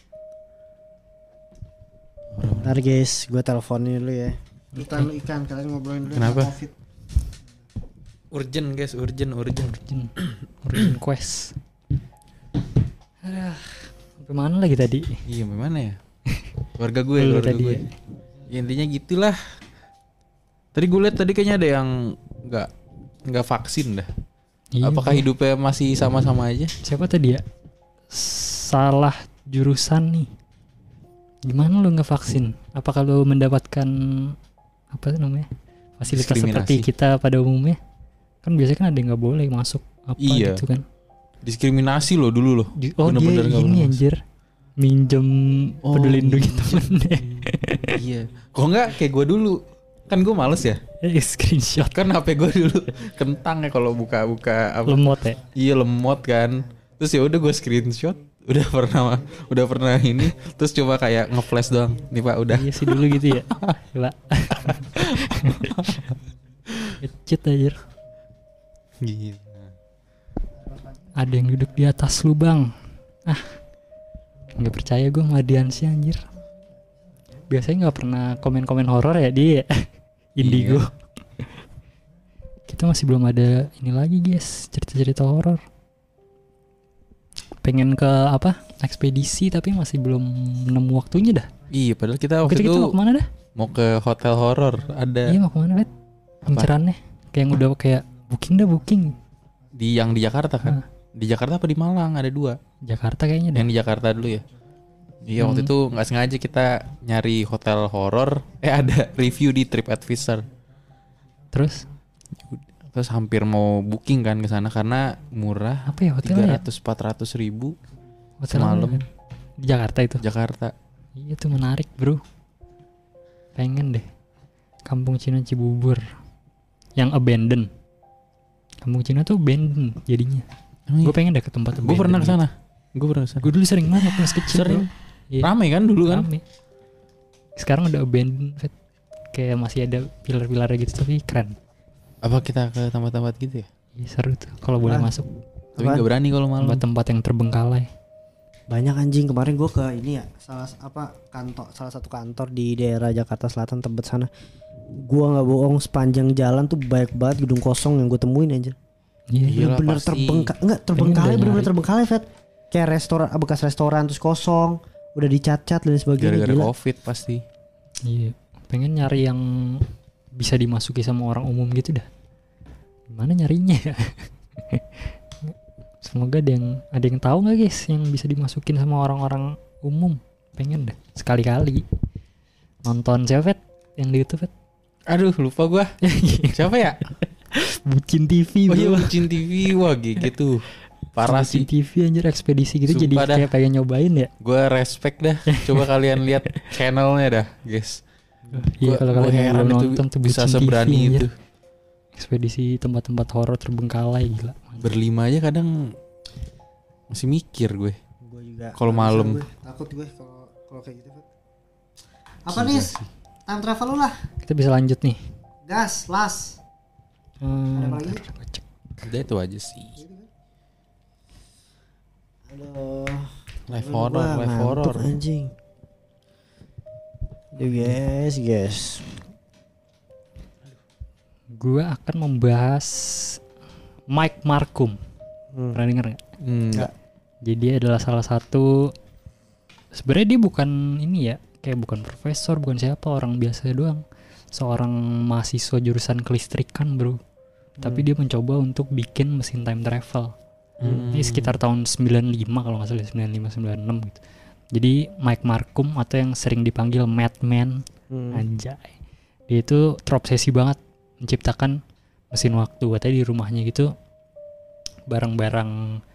Bentar guys, gue teleponin dulu ya. Ikan lu ikan, kalian ngobrolin dulu. Kenapa? tentang COVID. Urgent guys, urgent, urgent. Urgent, urgent quest. Aduh, sampai mana lagi tadi? Iya, gimana ya? Keluarga gue, Lu keluarga tadi gue. ya. Ya, intinya gitulah. Tadi gue liat tadi kayaknya ada yang nggak nggak vaksin dah. Iya, Apakah gua- hidupnya masih sama-sama aja? Siapa tadi ya? Salah jurusan nih. Gimana lu nggak vaksin? Apakah lu mendapatkan apa namanya fasilitas Diskriminasi. seperti kita pada umumnya? Kan biasanya kan ada yang nggak boleh masuk apa Iya. gitu kan? Diskriminasi loh dulu loh. Di- oh Bener-bener dia nggak ini boleh anjir minjem Oh, peduli lindungi minjem. temennya. Iya. Kok nggak kayak gue dulu? Kan gue males ya. Eh, screenshot Kan H P gue dulu kentang ya kalau buka-buka apa. lemot ya. Iya lemot kan. Terus ya udah gue screenshot. Udah pernah udah pernah ini. Terus coba kayak nge-flash doang. Nih Pak udah. Iya sih dulu gitu ya. Gila. Kecit aja. Gila. Ada yang duduk di atas lubang. Ah, nggak percaya gue sama Dian sih anjir. Biasanya nggak pernah komen-komen horor ya dia. Indigo. Kita masih belum ada ini lagi guys, cerita-cerita horor. Pengen ke apa? Ekspedisi tapi masih belum nemu waktunya dah. Iya padahal kita waktu Kita, itu kita mau kemana dah? mau ke hotel horor. Ada Iya mau kemana Bet? Incerannya kayak yang udah kayak booking dah booking. di yang di Jakarta kan. Di Jakarta apa di Malang ada dua. Jakarta kayaknya dah. Yang di Jakarta dulu ya. Iya waktu Hmm. itu nggak sengaja kita nyari hotel horor. Eh ada review di TripAdvisor. Terus Terus hampir mau booking kan ke sana karena murah. apa ya tiga hotelnya? ratus empat ratus ribu Hotel semalam. apa kan? Di Jakarta itu. Jakarta. Iya tuh menarik bro. Pengen deh. Kampung Cina Cibubur yang abandoned. Kampung Cina tuh abandoned jadinya. Gue pengen deh ke tempat Gue pernah ke abandoned sana. Gue pernah ke sana. Gue dulu sering banget pas kecil. Sering. bro. Iya. Rame kan dulu kan? Rame. Sekarang udah abandoned Fet. Kayak masih ada pilar-pilarnya gitu tapi keren. Apa kita ke tempat-tempat gitu ya? Ih, seru tuh kalau boleh Ah. masuk Tapi nggak berani kalau malam. tempat-tempat yang terbengkalai. Banyak anjing. Kemarin gue ke ini ya, salah apa kantor, salah satu kantor di daerah Jakarta Selatan, Tebet sana. Gua nggak bohong, sepanjang jalan tuh banyak banget gedung kosong yang gue temuin anjir. Iya. Iyalah, Bener-bener pasti. terbengkalai, enggak terbengkalai, Pengen bener-bener nyari. terbengkalai, Fet. Kayak restoran, bekas restoran terus kosong, udah dicat-cat dan sebagainya. Gara-gara Gila. covid pasti. Iya. Pengen nyari yang bisa dimasuki sama orang umum gitu dah. Gimana nyarinya ya? Semoga ada yang ada yang tahu nggak guys yang bisa dimasukin sama orang-orang umum. Pengen dah sekali-kali nonton siapa Fet? Yang di YouTube Fet? Aduh lupa gua. Siapa ya? Bucin T V Oh iya bro. Bucin T V. Wah gitu. Parah Bucin sih. T V anjir ekspedisi gitu. Sumpah jadi dah. kayak pengen nyobain ya. Gue respect dah. Coba kalian lihat channelnya dah, guys. Iya Gua- kalau gua kalian yang heran belum itu nonton tuh bisa Bucin T V seberani anjir. itu. Ekspedisi tempat-tempat horor terbengkalai gila. Berlima aja kadang masih mikir gue. Gue juga. Kalau nggak bisa malam. gue. Takut gue kalau kalau kayak gitu, Fet. Apa nih? Time travel lu lah. Kita bisa lanjut nih. Gas, las. Hmm, Ada apa lagi? ntar gua cek. Udah itu aja sih. Aduh. Live Aduh, horror, gua live ngantuk, horror. anjing. Yuk guys, guys. Gua akan membahas Mike Markham. Hmm. Pernah denger gak? Enggak. Jadi dia adalah salah satu, sebenarnya dia bukan ini ya, kayak bukan profesor, bukan siapa, orang biasa doang. Seorang mahasiswa jurusan kelistrikan bro. Tapi dia mencoba untuk bikin mesin time travel. Hmm. Ini sekitar tahun sembilan puluh lima kalau nggak salah, sembilan puluh lima sembilan puluh enam gitu. Jadi Mike Markham atau yang sering dipanggil Madman, Hmm. anjay. Dia itu terobsesi banget menciptakan mesin waktu. Katanya di rumahnya gitu barang-barang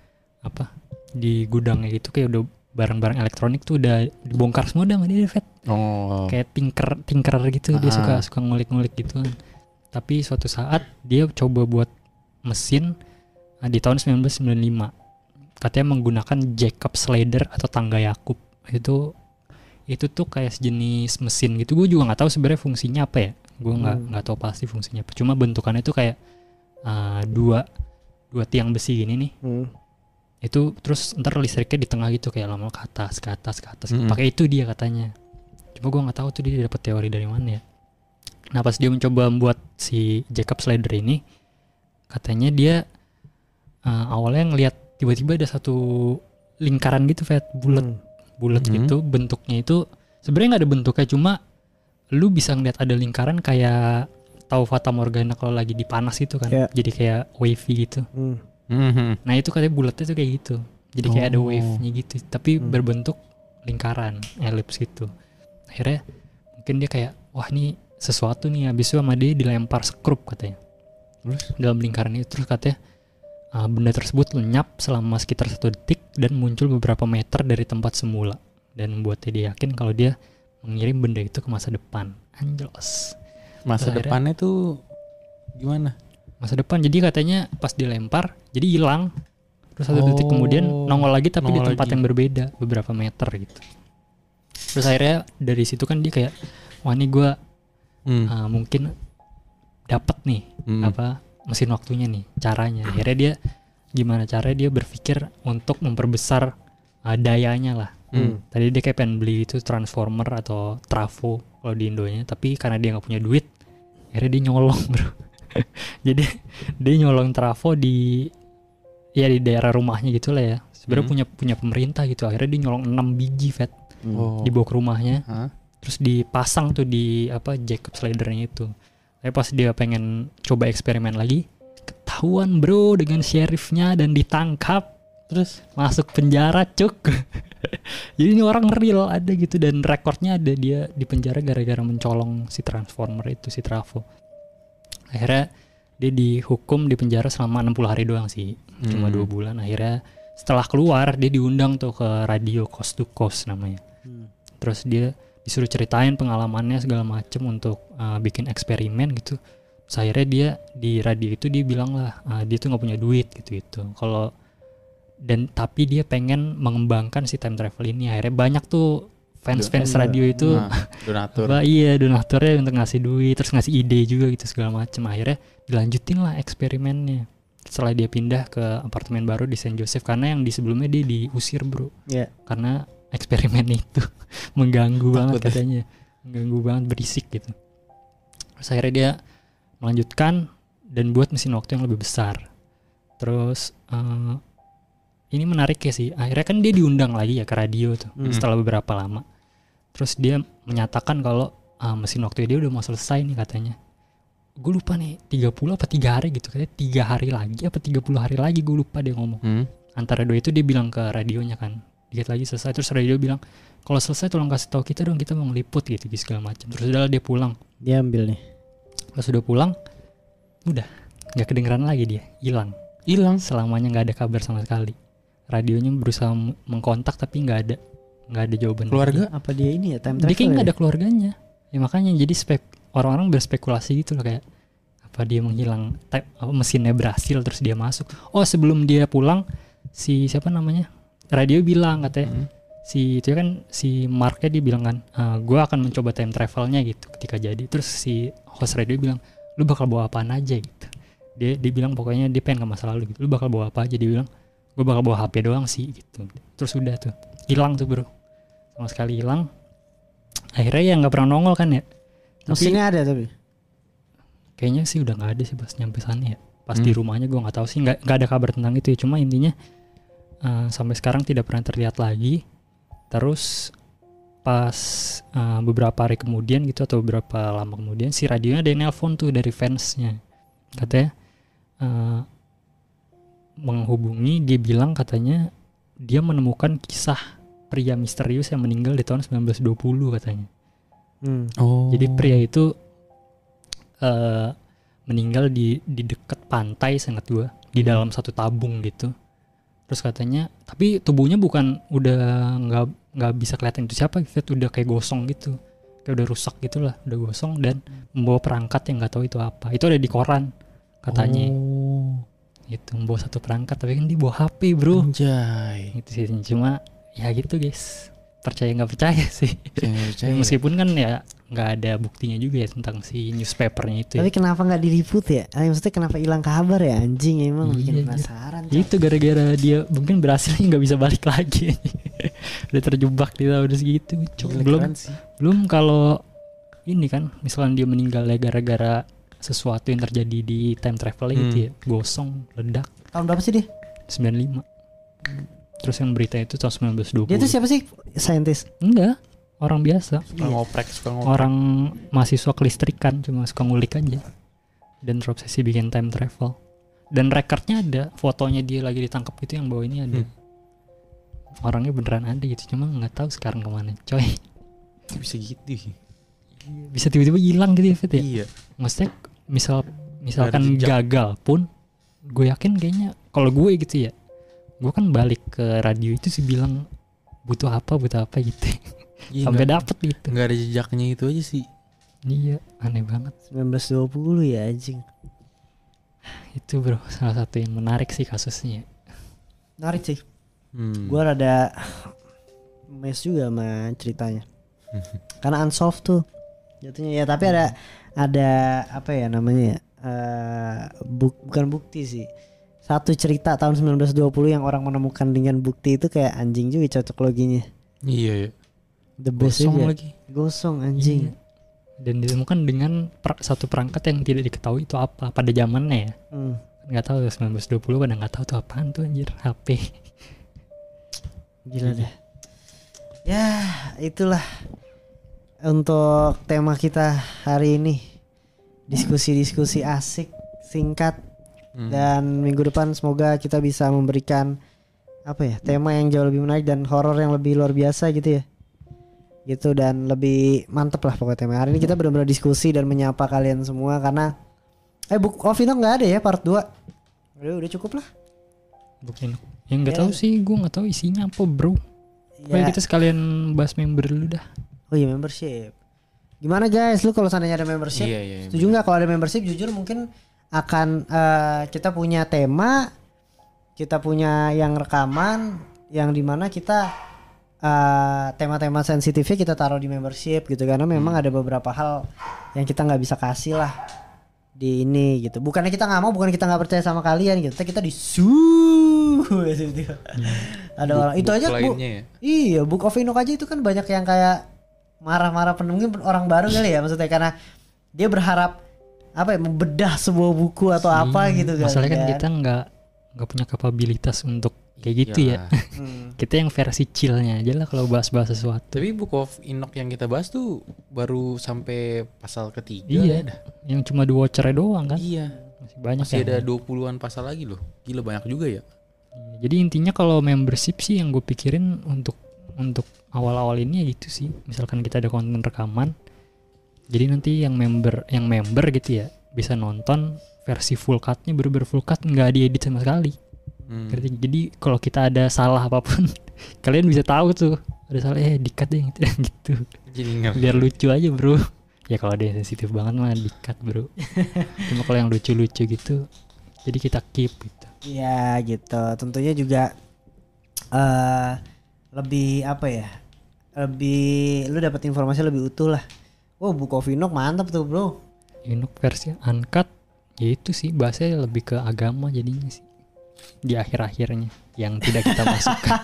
apa di gudangnya gitu kayak udah barang-barang elektronik tuh udah dibongkar semua udah sama dia Fet. Oh. Kayak tinker tinker gitu dia Ah. suka suka ngulik-ngulik gitu kan. Tapi suatu saat dia coba buat mesin uh, di tahun sembilan belas sembilan puluh lima. Katanya menggunakan Jacob Slider atau tangga Yakub. Itu itu tuh kayak sejenis mesin gitu. Gue juga nggak tahu sebenarnya fungsinya apa ya. Gue nggak Hmm. nggak tahu pasti fungsinya apa. Cuma bentukannya tuh kayak uh, dua dua tiang besi gini nih. Hmm. Itu terus ntar listriknya di tengah gitu kayak lama ke atas ke atas ke atas. Mm-mm. Pakai itu dia katanya. Cuma gue nggak tahu tuh dia dapat teori dari mana ya. Nah pas dia mencoba membuat si Jacob Slider ini, katanya dia uh, awalnya ngelihat tiba-tiba ada satu lingkaran gitu, Fet, bulat, Hmm. bulat Mhm. gitu, bentuknya itu sebenarnya nggak ada bentuknya, cuma lu bisa ngeliat ada lingkaran kayak tahu Fata Morgana kalau lagi dipanas itu kan, Kayak- jadi kayak wavy gitu. Hmm. Mhm. Nah itu katanya bulatnya tuh kayak gitu, jadi kayak ada Oh. wave-nya gitu, tapi Hmm. berbentuk lingkaran, elips gitu. Akhirnya mungkin dia kayak, wah ini sesuatu nih, habis itu sama dia dilempar sekrup katanya. Terus? Dalam lingkaran itu terus katanya uh, benda tersebut lenyap selama sekitar satu detik dan muncul beberapa meter dari tempat semula dan membuat dia yakin kalau dia mengirim benda itu ke masa depan. Anjlos. Masa Akhirnya- depannya tuh gimana? Masa depan. Jadi katanya pas dilempar jadi hilang. Terus satu detik Oh, kemudian nongol lagi tapi di nongol tempat lagi. yang berbeda beberapa meter gitu. Terus akhirnya dari situ kan dia kayak, wah ini gue Hmm. uh, mungkin dapat nih Hmm. apa mesin waktunya nih caranya. Akhirnya dia gimana caranya dia berpikir untuk memperbesar uh, dayanya lah. Hmm. Tadi dia kayak pengen beli itu transformer atau trafo kalau di Indonya, tapi karena dia nggak punya duit, akhirnya dia nyolong bro. Jadi dia nyolong trafo di ya di daerah rumahnya gitu lah ya. Sebenarnya Hmm. punya punya pemerintah gitu. Akhirnya dia nyolong enam biji Fet, Oh. dibawa ke rumahnya. Hah? Terus dipasang tuh di apa Jacob Slidernya itu. Tapi pas dia pengen coba eksperimen lagi, ketahuan bro dengan sheriffnya dan ditangkap, terus masuk penjara cuk. Jadi ini orang real ada gitu dan rekornya ada, dia di penjara gara-gara mencolong si transformer itu, si trafo. Akhirnya dia dihukum di penjara selama enam puluh hari doang sih, cuma Hmm. dua bulan. Akhirnya setelah keluar dia diundang tuh ke radio Coast to Coast namanya. Hmm. Terus dia disuruh ceritain pengalamannya segala macem untuk uh, bikin eksperimen gitu. Terus akhirnya dia di radio itu dia bilang lah uh, dia tuh nggak punya duit gitu gitu. Kalau dan tapi dia pengen mengembangkan si time travel ini. Akhirnya banyak tuh fans-fans Iya. radio itu Nah. Donatur. apa iya donaturnya untuk ngasih duit terus ngasih ide juga gitu segala macam. Akhirnya dilanjutin lah eksperimennya setelah dia pindah ke apartemen baru di Saint Joseph karena yang di sebelumnya dia diusir bro. Iya. Karena eksperimen itu mengganggu banget Takut ya. katanya, mengganggu banget, berisik gitu. Terus akhirnya dia melanjutkan dan buat mesin waktu yang lebih besar. Terus uh, ini menarik ya sih, akhirnya kan dia diundang lagi ya ke radio tuh Hmm. setelah beberapa lama. Terus dia menyatakan kalau uh, mesin waktu dia udah mau selesai nih katanya. Gue lupa nih tiga puluh apa tiga hari gitu, katanya tiga hari lagi apa tiga puluh hari lagi, gue lupa dia ngomong. Hmm. Antara dua itu dia bilang ke radionya kan, dikit lagi selesai. Terus radio bilang kalau selesai tolong kasih tahu kita dong, kita mau ngeliput gitu, gitu segala macam. Terus udah dia pulang. Dia ambil nih. Pas udah pulang, udah nggak kedengeran lagi, dia hilang. Hilang. Selamanya nggak ada kabar sama sekali. Radionya berusaha m- mengkontak tapi nggak ada, nggak ada jawaban. Keluarga? Apa dia ini ya time Dia travel? kayak nggak ya? ada keluarganya. Ya makanya jadi spek orang-orang berspekulasi gitu loh, kayak apa dia menghilang, type, apa mesinnya berhasil terus dia masuk. Oh sebelum dia pulang si siapa namanya radio bilang katanya. Hmm. Si itu kan si Marknya dia bilang kan, gue akan mencoba time travelnya gitu ketika jadi. Terus si host radio bilang, lu bakal bawa apaan aja gitu. Dia dia bilang pokoknya dia pengen ke masa lalu gitu. Lu bakal bawa apa aja? Dia bilang gue bakal bawa H P doang sih gitu. Terus udah tuh hilang tuh bro, sama sekali hilang. Akhirnya ya nggak pernah nongol kan ya. Tapi Mesinnya ada tapi. kayaknya sih udah nggak ada sih pas nyampe sana ya. Pas Hmm. di rumahnya gue nggak tahu sih, nggak nggak ada kabar tentang itu ya. Cuma intinya uh, sampai sekarang tidak pernah terlihat lagi. Terus pas uh, beberapa hari kemudian gitu atau beberapa lama kemudian si radionya ada yang nelpon tuh dari fansnya, katanya uh, menghubungi, dia bilang katanya dia menemukan kisah pria misterius yang meninggal di tahun sembilan belas dua puluh katanya. Hmm. Oh. Jadi pria itu uh, meninggal di di dekat pantai seingat gua, di dalam satu tabung gitu. Terus katanya, tapi tubuhnya bukan udah nggak nggak bisa kelihatan itu siapa gitu, udah kayak gosong gitu, kayak udah rusak gitulah, udah gosong dan membawa perangkat yang nggak tahu itu apa. Itu ada di koran katanya. Oh. Itu membawa satu perangkat, tapi kan dia bawa H P bro. Anjay. Gitu sih, cuma ya gitu guys, percaya nggak percaya sih. Jangan percaya. Meskipun kan ya nggak ada buktinya juga ya tentang si newspapernya itu Tapi ya. kenapa nggak diliput ya? Ah, maksudnya kenapa hilang kabar ya anjing, emang Iya, bikin iya. penasaran. Cok. Itu gara-gara dia mungkin berhasil nggak bisa balik lagi. Udah terjebak di tahun segitu. Cok, Gila, belum keren sih. belum kalau ini kan misalnya dia meninggal ya gara-gara sesuatu yang terjadi di time travel Hmm. itu ya, gosong, ledak, Tahun berapa sih dia? sembilan puluh lima. Terus yang berita itu tahun sembilan belas dua puluh. Dia tuh siapa sih? Saintis. Enggak, orang biasa. Suka ngoprek, suka ngoprek. Orang mahasiswa kelistrikan, cuma suka ngulik aja dan terobsesi bikin time travel. Dan rekordnya ada, fotonya dia lagi ditangkap itu yang bawah ini ada. Hmm. Orangnya beneran ada gitu, cuma nggak tahu sekarang kemana coy. Bisa gitu. Bisa tiba-tiba hilang gitu ya Fit ya. Iya. Maksudnya misal misalkan Nggak ada jejak. gagal pun, gue yakin kayaknya kalau gue gitu ya, gue kan balik ke radio itu sih bilang butuh apa butuh apa gitu. Iya, Sampai nggak- dapet gitu. nggak ada jejaknya itu aja sih. Iya, aneh banget. sembilan belas dua puluh ya anjing. Itu bro, salah satu yang menarik sih kasusnya. Menarik sih. Hmm. Gue rada mes juga sama ceritanya. Karena unsolved tuh jatuhnya ya, tapi ada ada apa ya namanya ya? Eh, buk- bukan bukti sih. Satu cerita tahun sembilan belas dua puluh yang orang menemukan dengan bukti itu kayak anjing juga cocok loginya. Iya ya. The best Gosong juga. lagi. Gosong anjing. Iya. Dan ditemukan dengan per- satu perangkat yang tidak diketahui itu apa pada zamannya ya. Hmm. Nggak tahu sembilan belas dua puluh pada nggak tahu tuh apaan tuh anjir, H P. Gila deh. Ya, itulah untuk tema kita hari ini. Diskusi-diskusi asik, singkat, Hmm. dan minggu depan semoga kita bisa memberikan apa ya, tema yang jauh lebih menarik dan horor yang lebih luar biasa gitu ya. Gitu, dan lebih mantep lah pokoknya tema. Hari ini kita benar-benar diskusi dan menyapa kalian semua karena eh Book of Enoch nggak ada ya part dua. Udah, udah cukup lah. Bukan. Yang nggak Ya. tahu sih, gue nggak tahu isinya apa bro. Baik, Ya. kita sekalian bahas member dulu dah. Oh iya, membership. Gimana guys, lu kalau seandainya ada membership, Iya iya. setuju nggak kalau ada membership? Jujur mungkin akan eh, kita punya tema, kita punya yang rekaman, yang dimana kita uh, tema-tema sensitifnya kita taruh di membership gitu, karena memang hmm. ada beberapa hal yang kita nggak bisa kasih lah di ini gitu. Bukannya kita nggak mau, bukan kita nggak percaya sama kalian gitu, kita disu ada Book- orang itu book aja bu, lainnya ya? iya Book of Enoch aja itu kan banyak yang kayak marah-marah, pen- mungkin orang baru kali ya maksudnya, karena dia berharap apa ya, membedah sebuah buku atau Iya, apa gitu kan. Masalahnya kan kita nggak nggak punya kapabilitas untuk kayak gitu ya. Hmm. Kita yang versi chillnya aja lah kalau bahas-bahas sesuatu. Tapi Book of Enoch yang kita bahas tuh baru sampai pasal ketiga. Iya, dah. yang cuma dua watcher doang kan. Iya. Masih banyak Masih yang ada dua puluhan pasal lagi loh. Gila banyak juga ya. Iya, jadi intinya kalau membership sih yang gue pikirin untuk untuk awal-awal ini ya gitu sih. Misalkan kita ada konten rekaman, jadi nanti yang member yang member gitu ya bisa nonton versi full cut-nya, bener-bener full cut, nggak diedit sama sekali. Hmm. Ngerti? Jadi kalau kita ada salah apapun kalian bisa tahu tuh ada salah, eh di-cut deh gitu, gitu. Jadi nggak Biar lucu aja bro. Ya kalau ada yang sensitif banget mah di-cut bro. Cuma kalau yang lucu-lucu gitu jadi kita keep gitu. Iya gitu. Tentunya juga uh, lebih apa ya? Lebih lu dapat informasi lebih utuh lah. Wow, Book of Enoch mantap tuh bro. Enoch versi uncut ya itu sih bahasanya lebih ke agama jadinya sih di akhir-akhirnya yang tidak kita masukkan.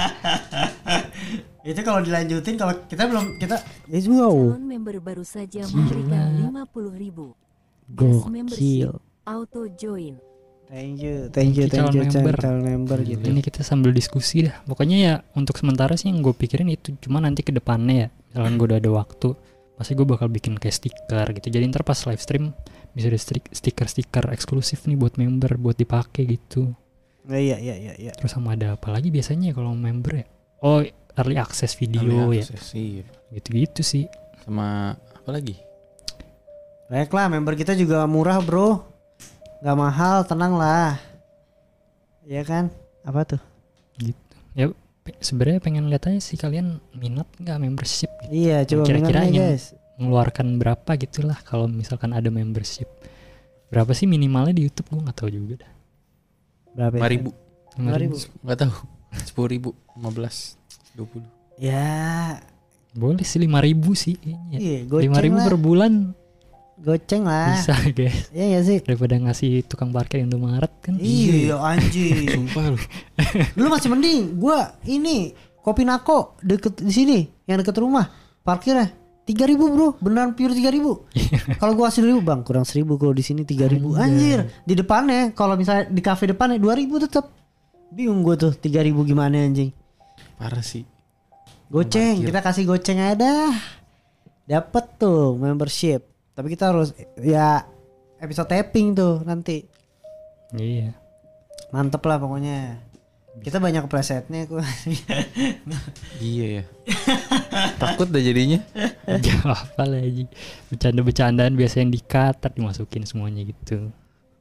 Itu kalau dilanjutin, kalau kita belum kita itu wow. Calon member baru saja memberikan lima puluh ribu. Guest membership Gokil. auto join. Thank you, thank you, thank Calon you, member. calon member gitu. Ini kita sambil diskusi dah. Pokoknya ya untuk sementara sih yang gue pikirin itu, cuma nanti ke depannya ya. Misalkan gue udah ada waktu, pasti gue bakal bikin kayak stiker gitu. Jadi ntar pas live stream bisa ada strik- stiker-stiker eksklusif nih buat member, buat dipakai gitu. Oh, iya iya iya iya. Terus sama ada apa lagi biasanya ya kalau member ya? Oh, early access video Early ya. access, iya. Gitu-gitu sih. Sama apa lagi? Baik lah, member kita juga murah bro, nggak mahal, tenang lah. Iya kan? Apa tuh? Gitu. Ya pe- sebenarnya pengen lihat aja sih kalian minat nggak membership gitu. Iya, coba Kira-kira minatnya, yang guys. mengeluarkan berapa gitulah kalau misalkan ada membership. Berapa sih minimalnya di YouTube gue nggak tahu juga dah. Berapa? lima ribu. lima ribu. Nggak tahu. Sepuluh ribu, lima belas, dua puluh. Ya, Boleh sih lima ribu sih kayaknya. iya, goceng lima ribu lah. per bulan Goceng lah. bisa guys. Iya gak sih? Daripada ngasih tukang parkir Indomaret kan. Iya anjing. Sumpah lu. Dulu masih mending. Gua ini Kopi Nako deket di sini, yang deket rumah. Parkirnya tiga ribu bro, beneran pure tiga ribu. Kalau gua kasih ribu bang, kurang seribu. Kalau di sini tiga ribu. Anjir, di depannya kalau misalnya di kafe depannya dua ribu tetap. Bingung gua tuh tiga ribu gimana anjing. Parah sih. Goceng, Parkir. kita kasih goceng aja dah. Dapet tuh membership. Tapi kita harus ya episode tapping tuh nanti. Iya. Mantep lah pokoknya. Kita banyak presetnya kok. Iya ya. Takut dah jadinya. Gak apa lah aja. Bercanda-bercandaan biasa yang di-cut ntar dimasukin semuanya gitu.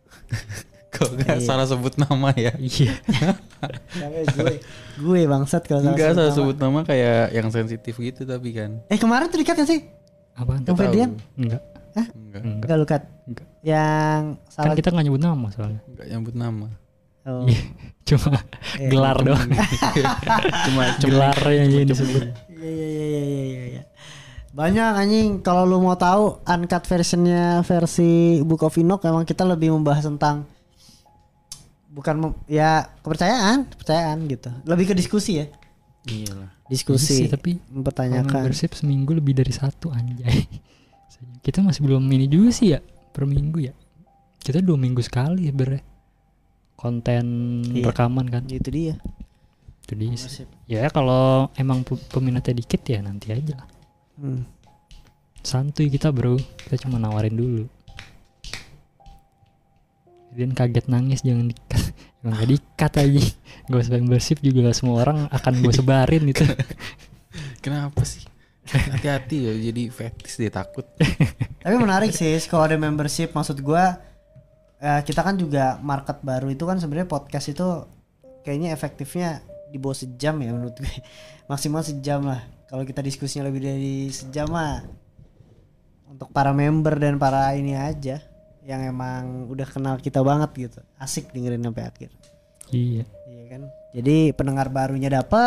Kok nggak Iya. salah sebut nama ya? Iya. gue gue bangsat kalau salah Enggak sebut salah nama. sebut nama kayak yang sensitif gitu tapi kan. Eh kemarin tuh dikat gak sih? Apaan? Yang Tahu. Ferdian? Enggak. Enggak. Enggak. Enggak lu kat. Enggak. Yang Kan salah. kita nggak nyebut nama soalnya. Enggak nyambut nama. Oh. Iya. Cuma Iya. gelar doang. Cuma cuma Gelar yang jadi disebut. Iya iya iya iya iya iya. Banyak anjing, kalau lu mau tahu uncut versionnya versi Book of Enoch emang kita lebih membahas tentang bukan mem- ya kepercayaan, kepercayaan gitu. Lebih ke diskusi ya. Iyalah. Diskusi, Iya sih, tapi kalau mempertanyakan. membership seminggu lebih dari satu anjay. Kita masih belum ini juga sih ya per minggu ya. Kita dua minggu sekali sebenarnya konten Iya. rekaman kan. Itu dia. Itu dia sih. Ya kalau emang pe- peminatnya dikit ya nanti aja lah. Hmm. Santuy kita bro. Kita cuma nawarin dulu. Dan kaget nangis jangan dikat. Emang gak dikat aja. Gak usah membership juga gak semua orang akan gue sebarin gitu. Kenapa sih? Hati-hati ya jadi fetis dia takut. Tapi menarik sih kalau ada membership, maksud gua eh, kita kan juga market baru itu kan sebenarnya podcast itu kayaknya efektifnya di bawah sejam ya menurut gue. Maksimal sejam lah. Kalau kita diskusinya lebih dari sejam mah untuk para member dan para ini aja yang emang udah kenal kita banget gitu. Asik dengerin sampai akhir. Iya. Iya kan? Jadi pendengar barunya dapat,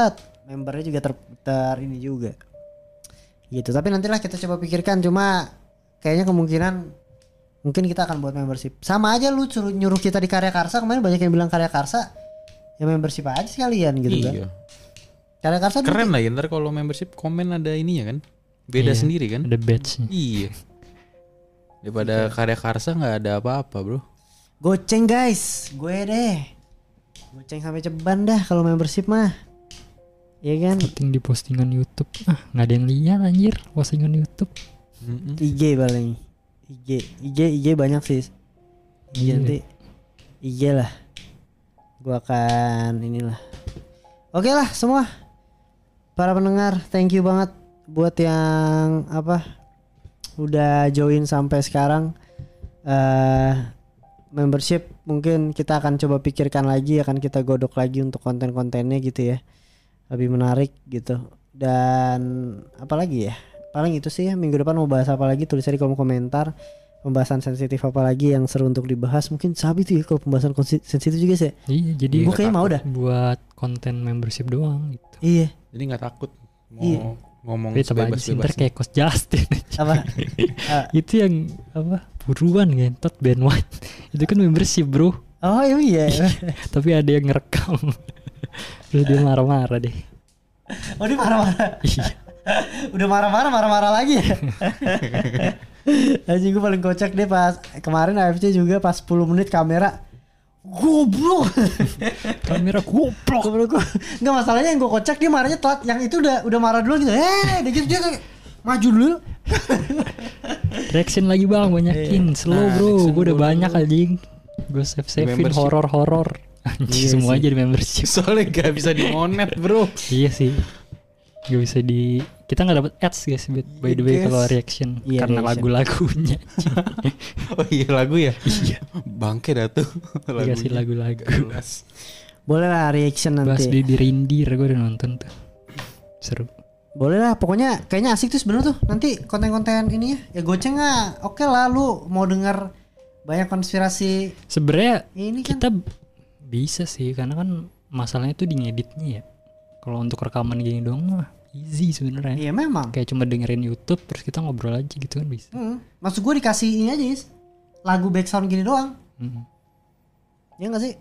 membernya juga ter, ter ini juga. Gitu. Tapi nantilah kita coba pikirkan, cuma kayaknya kemungkinan mungkin kita akan buat membership. Sama aja lu suruh nyuruh kita di Karya Karsa, kemarin banyak yang bilang Karya Karsa, ya membership aja sekalian gitu kan. Iya. Karya Karsa Keren lah ya ntar kalau membership komen ada ininya kan. Beda Iya, sendiri kan. Ada badge-nya. Iya. Daripada Karya Karsa nggak ada apa-apa bro. Goceng guys, gue deh. Goceng sampai ceban dah kalau membership mah. Iya kan? Voting di postingan YouTube. Ah, nggak ada yang lihat anjir postingan YouTube. Mm-mm. I G paling. I G, I G, I G banyak sih. I G Iya. nanti I G lah. Gua akan inilah. Oke lah semua. Para pendengar, thank you banget buat yang apa udah join sampai sekarang. Eh membership mungkin kita akan coba pikirkan lagi, akan kita godok lagi untuk konten-kontennya gitu ya. Lebih menarik gitu. Dan apa lagi ya? Paling itu sih ya, minggu depan mau bahas apa lagi tulis di kolom komentar. Pembahasan sensitif apa lagi yang seru untuk dibahas. Mungkin sabi tuh ya kalau pembahasan konsi- sensitif juga sih. Iya, jadi Gue kayaknya mau dah. buat konten membership doang gitu. Iya. Jadi nggak takut mau Iya. ngomong Tapi tetap aja sih ntar sebebas-bebasnya. kayak Coach Justin. Apa? Ah, Itu yang apa? Buruan ngentot Ben White. Itu kan membership, Bro. oh iya. Tapi ada yang ngerekam. Terus dia marah-marah deh. Oh dia marah-marah. Iya. Udah marah-marah marah-marah lagi ya. Anjing gue paling kocak deh pas kemarin A F C juga pas sepuluh menit kamera goblok. Kamera goblok. Goblok gua. Enggak masalahnya yang gue kocak dia marahnya telat. Yang itu udah udah marah dulu gitu. Eh, udah gitu dia kayak maju dulu. Reaction lagi bang, banyakin. Slow Nah, bro, reaction gue udah dulu. banyak anjing. Gue save savein Membership. horor-horor. Anjing Iya semua sih. aja di membership. Soalnya gak bisa dimonet bro. Iya sih. Gak bisa di kita nggak dapat ads guys by the way Yes. kalau reaction Iya, karena reaction. lagu-lagunya. Oh iya lagu ya. Iya. Bangke dah tuh. Dikasih lagu-lagu. Jelas. Boleh lah reaction Bahas nanti. Baby Reindeer gue udah nonton tuh. Seru. Boleh lah, pokoknya kayaknya asik tuh sebenarnya tuh. Nanti konten-konten ini ya, ya goceng ah. Oke lah lu mau denger banyak konspirasi Sebenarnya ini kan. kita bisa sih karena kan masalahnya tuh di ngeditnya ya. Kalau untuk rekaman gini doang mah easy sebenarnya. Iya memang. Kayak cuma dengerin YouTube terus kita ngobrol aja gitu kan bisa. Hmm. Maksud gue dikasih ini aja Is. Lagu background gini doang. Hmm. Ya gak sih?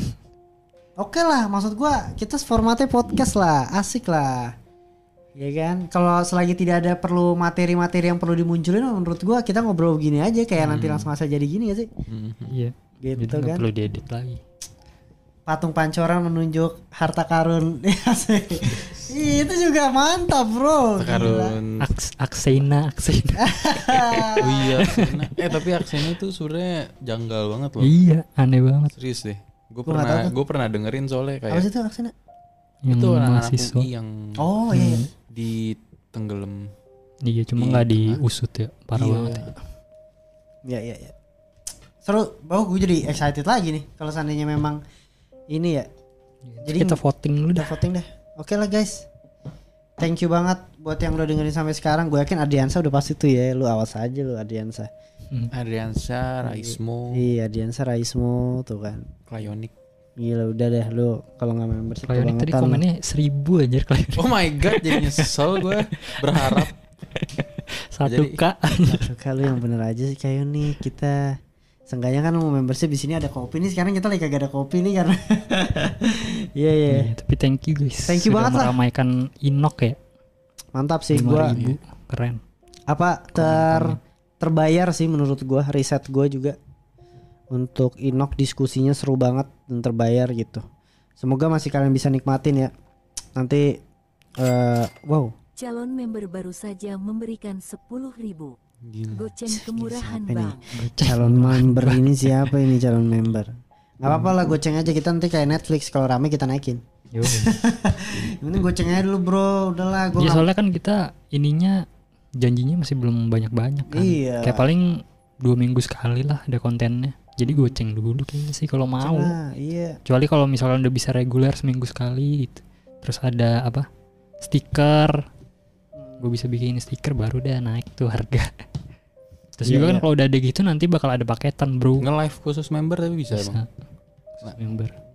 Oke lah, maksud gue kita formatnya podcast lah, asik lah. Ya kan, kalau selagi tidak ada perlu materi-materi yang perlu dimunculin, menurut gue kita ngobrol gini aja kayak nanti langsung asal jadi gini gak sih? Iya. Gitu Jadi nggak kan. perlu diedit lagi. Patung pancoran menunjuk harta karun. Itu juga mantap bro. Gila. Karun. Aks, Aksena, Aksena. Oh iya. Aksena. Eh tapi Aksena itu sebenarnya janggal banget loh. Iya, aneh banget. Serius deh. Gue Gua nggak pernah tahu tuh. gue pernah dengerin soalnya Apa kayak sih itu maksudnya? Yang itu anak-anak mahasiswa. U I yang Oh iya. iya. di tenggelam. Iya, cuma Di nggak tengah. diusut ya, parah Iya. banget. Ya. Iya iya iya. Seru, bau gue jadi excited lagi nih kalau seandainya memang ini ya. Jadi Kita voting dulu udah dah. voting deh. Oke lah guys. Thank you banget buat yang udah dengerin sampai sekarang. Gue yakin Adiansa udah pasti tuh ya. Lu awas aja lu Adiansa. Hmm. Adriansa, Raismo, Iya Adiansa Raismo tuh kan. Klionik. Gila udah deh lu kalau nggak membership Klionik tadi kebangetan. komennya seribu anjir Klionik. Oh my god, jadi nyesel gue berharap. Satu Jadi- K. Kalau yang bener aja sih kayak nih kita. Seenggaknya kan mau membership di sini ada kopi nih. Sekarang kita lagi kagak ada kopi nih karena. Iya iya. Iya, tapi thank you guys. Thank you Sudah banget lah. meramaikan Inok ya. Mantap sih lima gua. ribu. Keren. Apa ter terbayar sih menurut gua, riset gua juga untuk Inok diskusinya seru banget dan terbayar gitu. Semoga masih kalian bisa nikmatin ya. Nanti eh wow, Calon member baru saja memberikan sepuluh ribu. Gila. Goceng kemurahan siapa ini? bang. calon member ini siapa ini calon member? Gak apa-apa lah goceng aja kita nanti kayak Netflix kalau rame kita naikin. Yo. Yang penting goceng aja dulu bro, udahlah gua Ya nggak- soalnya kan kita ininya janjinya masih belum banyak-banyak kan. Iya. Kayak paling dua minggu sekali lah ada kontennya. Jadi goceng dulu kayaknya sih kalau mau. Nah, iya. Kecuali kalau misalnya udah bisa reguler seminggu sekali gitu. Terus ada apa? Stiker. Gue bisa bikin stiker baru deh naik tuh harga. Terus Iya, juga kan iya. kalau udah ada gitu nanti bakal ada paketan bro. Nge-live khusus member tapi bisa, Bisa. Bang. Member.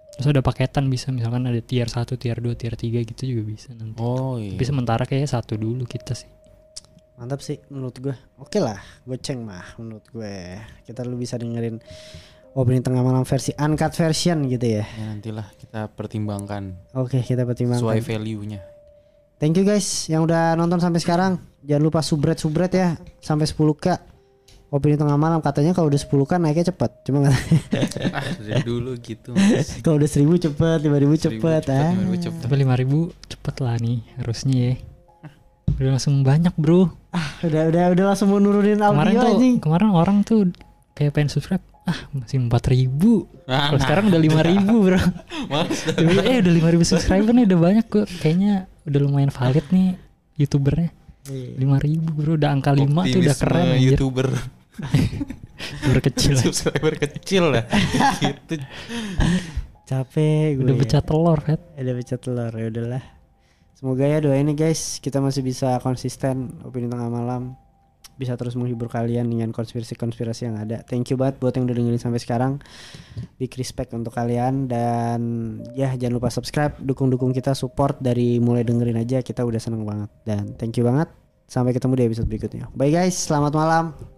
Terus ada paketan bisa, misalkan ada tier satu, tier dua, tier tiga gitu juga bisa nanti. Oh iya. Tapi sementara kayaknya satu dulu kita sih. Mantap sih menurut gue. Oke lah, goceng mah menurut gue. Kita lu bisa dengerin Opini Tengah Malam versi uncut version gitu ya. Ya nantilah kita pertimbangkan Oke, kita pertimbangkan. sesuai value-nya. Thank you guys yang udah nonton sampai sekarang. Jangan lupa subret-subret ya sampai sepuluh k. Opini Tengah Malam katanya kalau udah sepuluh k naiknya cepet. Cuma nggak Ah, dari dulu gitu. kalau udah seribu cepet, lima ribu cepet. Ah. lima ribu cepet. Tapi lima ribu cepet lah nih harusnya ya. Udah langsung banyak bro. Udah udah udah langsung mau nurunin Kemarin audio tuh anjing. kemarin orang tuh kayak pengen subscribe, ah masih empat ribu. Nah, Kalau sekarang udah lima ribu bro. Mas, Eh udah lima ribu subscriber nih, udah banyak kok. Kayaknya udah lumayan valid nih youtubernya. Lima ribu bro, udah angka lima tuh udah keren anjir. YouTuber Youtuber kecil. subscriber kecil lah. Gitu. Capek gue. Udah pecah telur Fet. Udah pecah telur ya udahlah. Semoga ya doain nih guys, kita masih bisa konsisten Opini Tengah Malam, bisa terus menghibur kalian dengan konspirasi-konspirasi yang ada. Thank you banget buat yang udah dengerin sampai sekarang. Big respect untuk kalian. Dan ya jangan lupa subscribe, dukung-dukung kita, support dari mulai dengerin aja, kita udah seneng banget. Dan thank you banget. Sampai ketemu di episode berikutnya. Bye guys, selamat malam.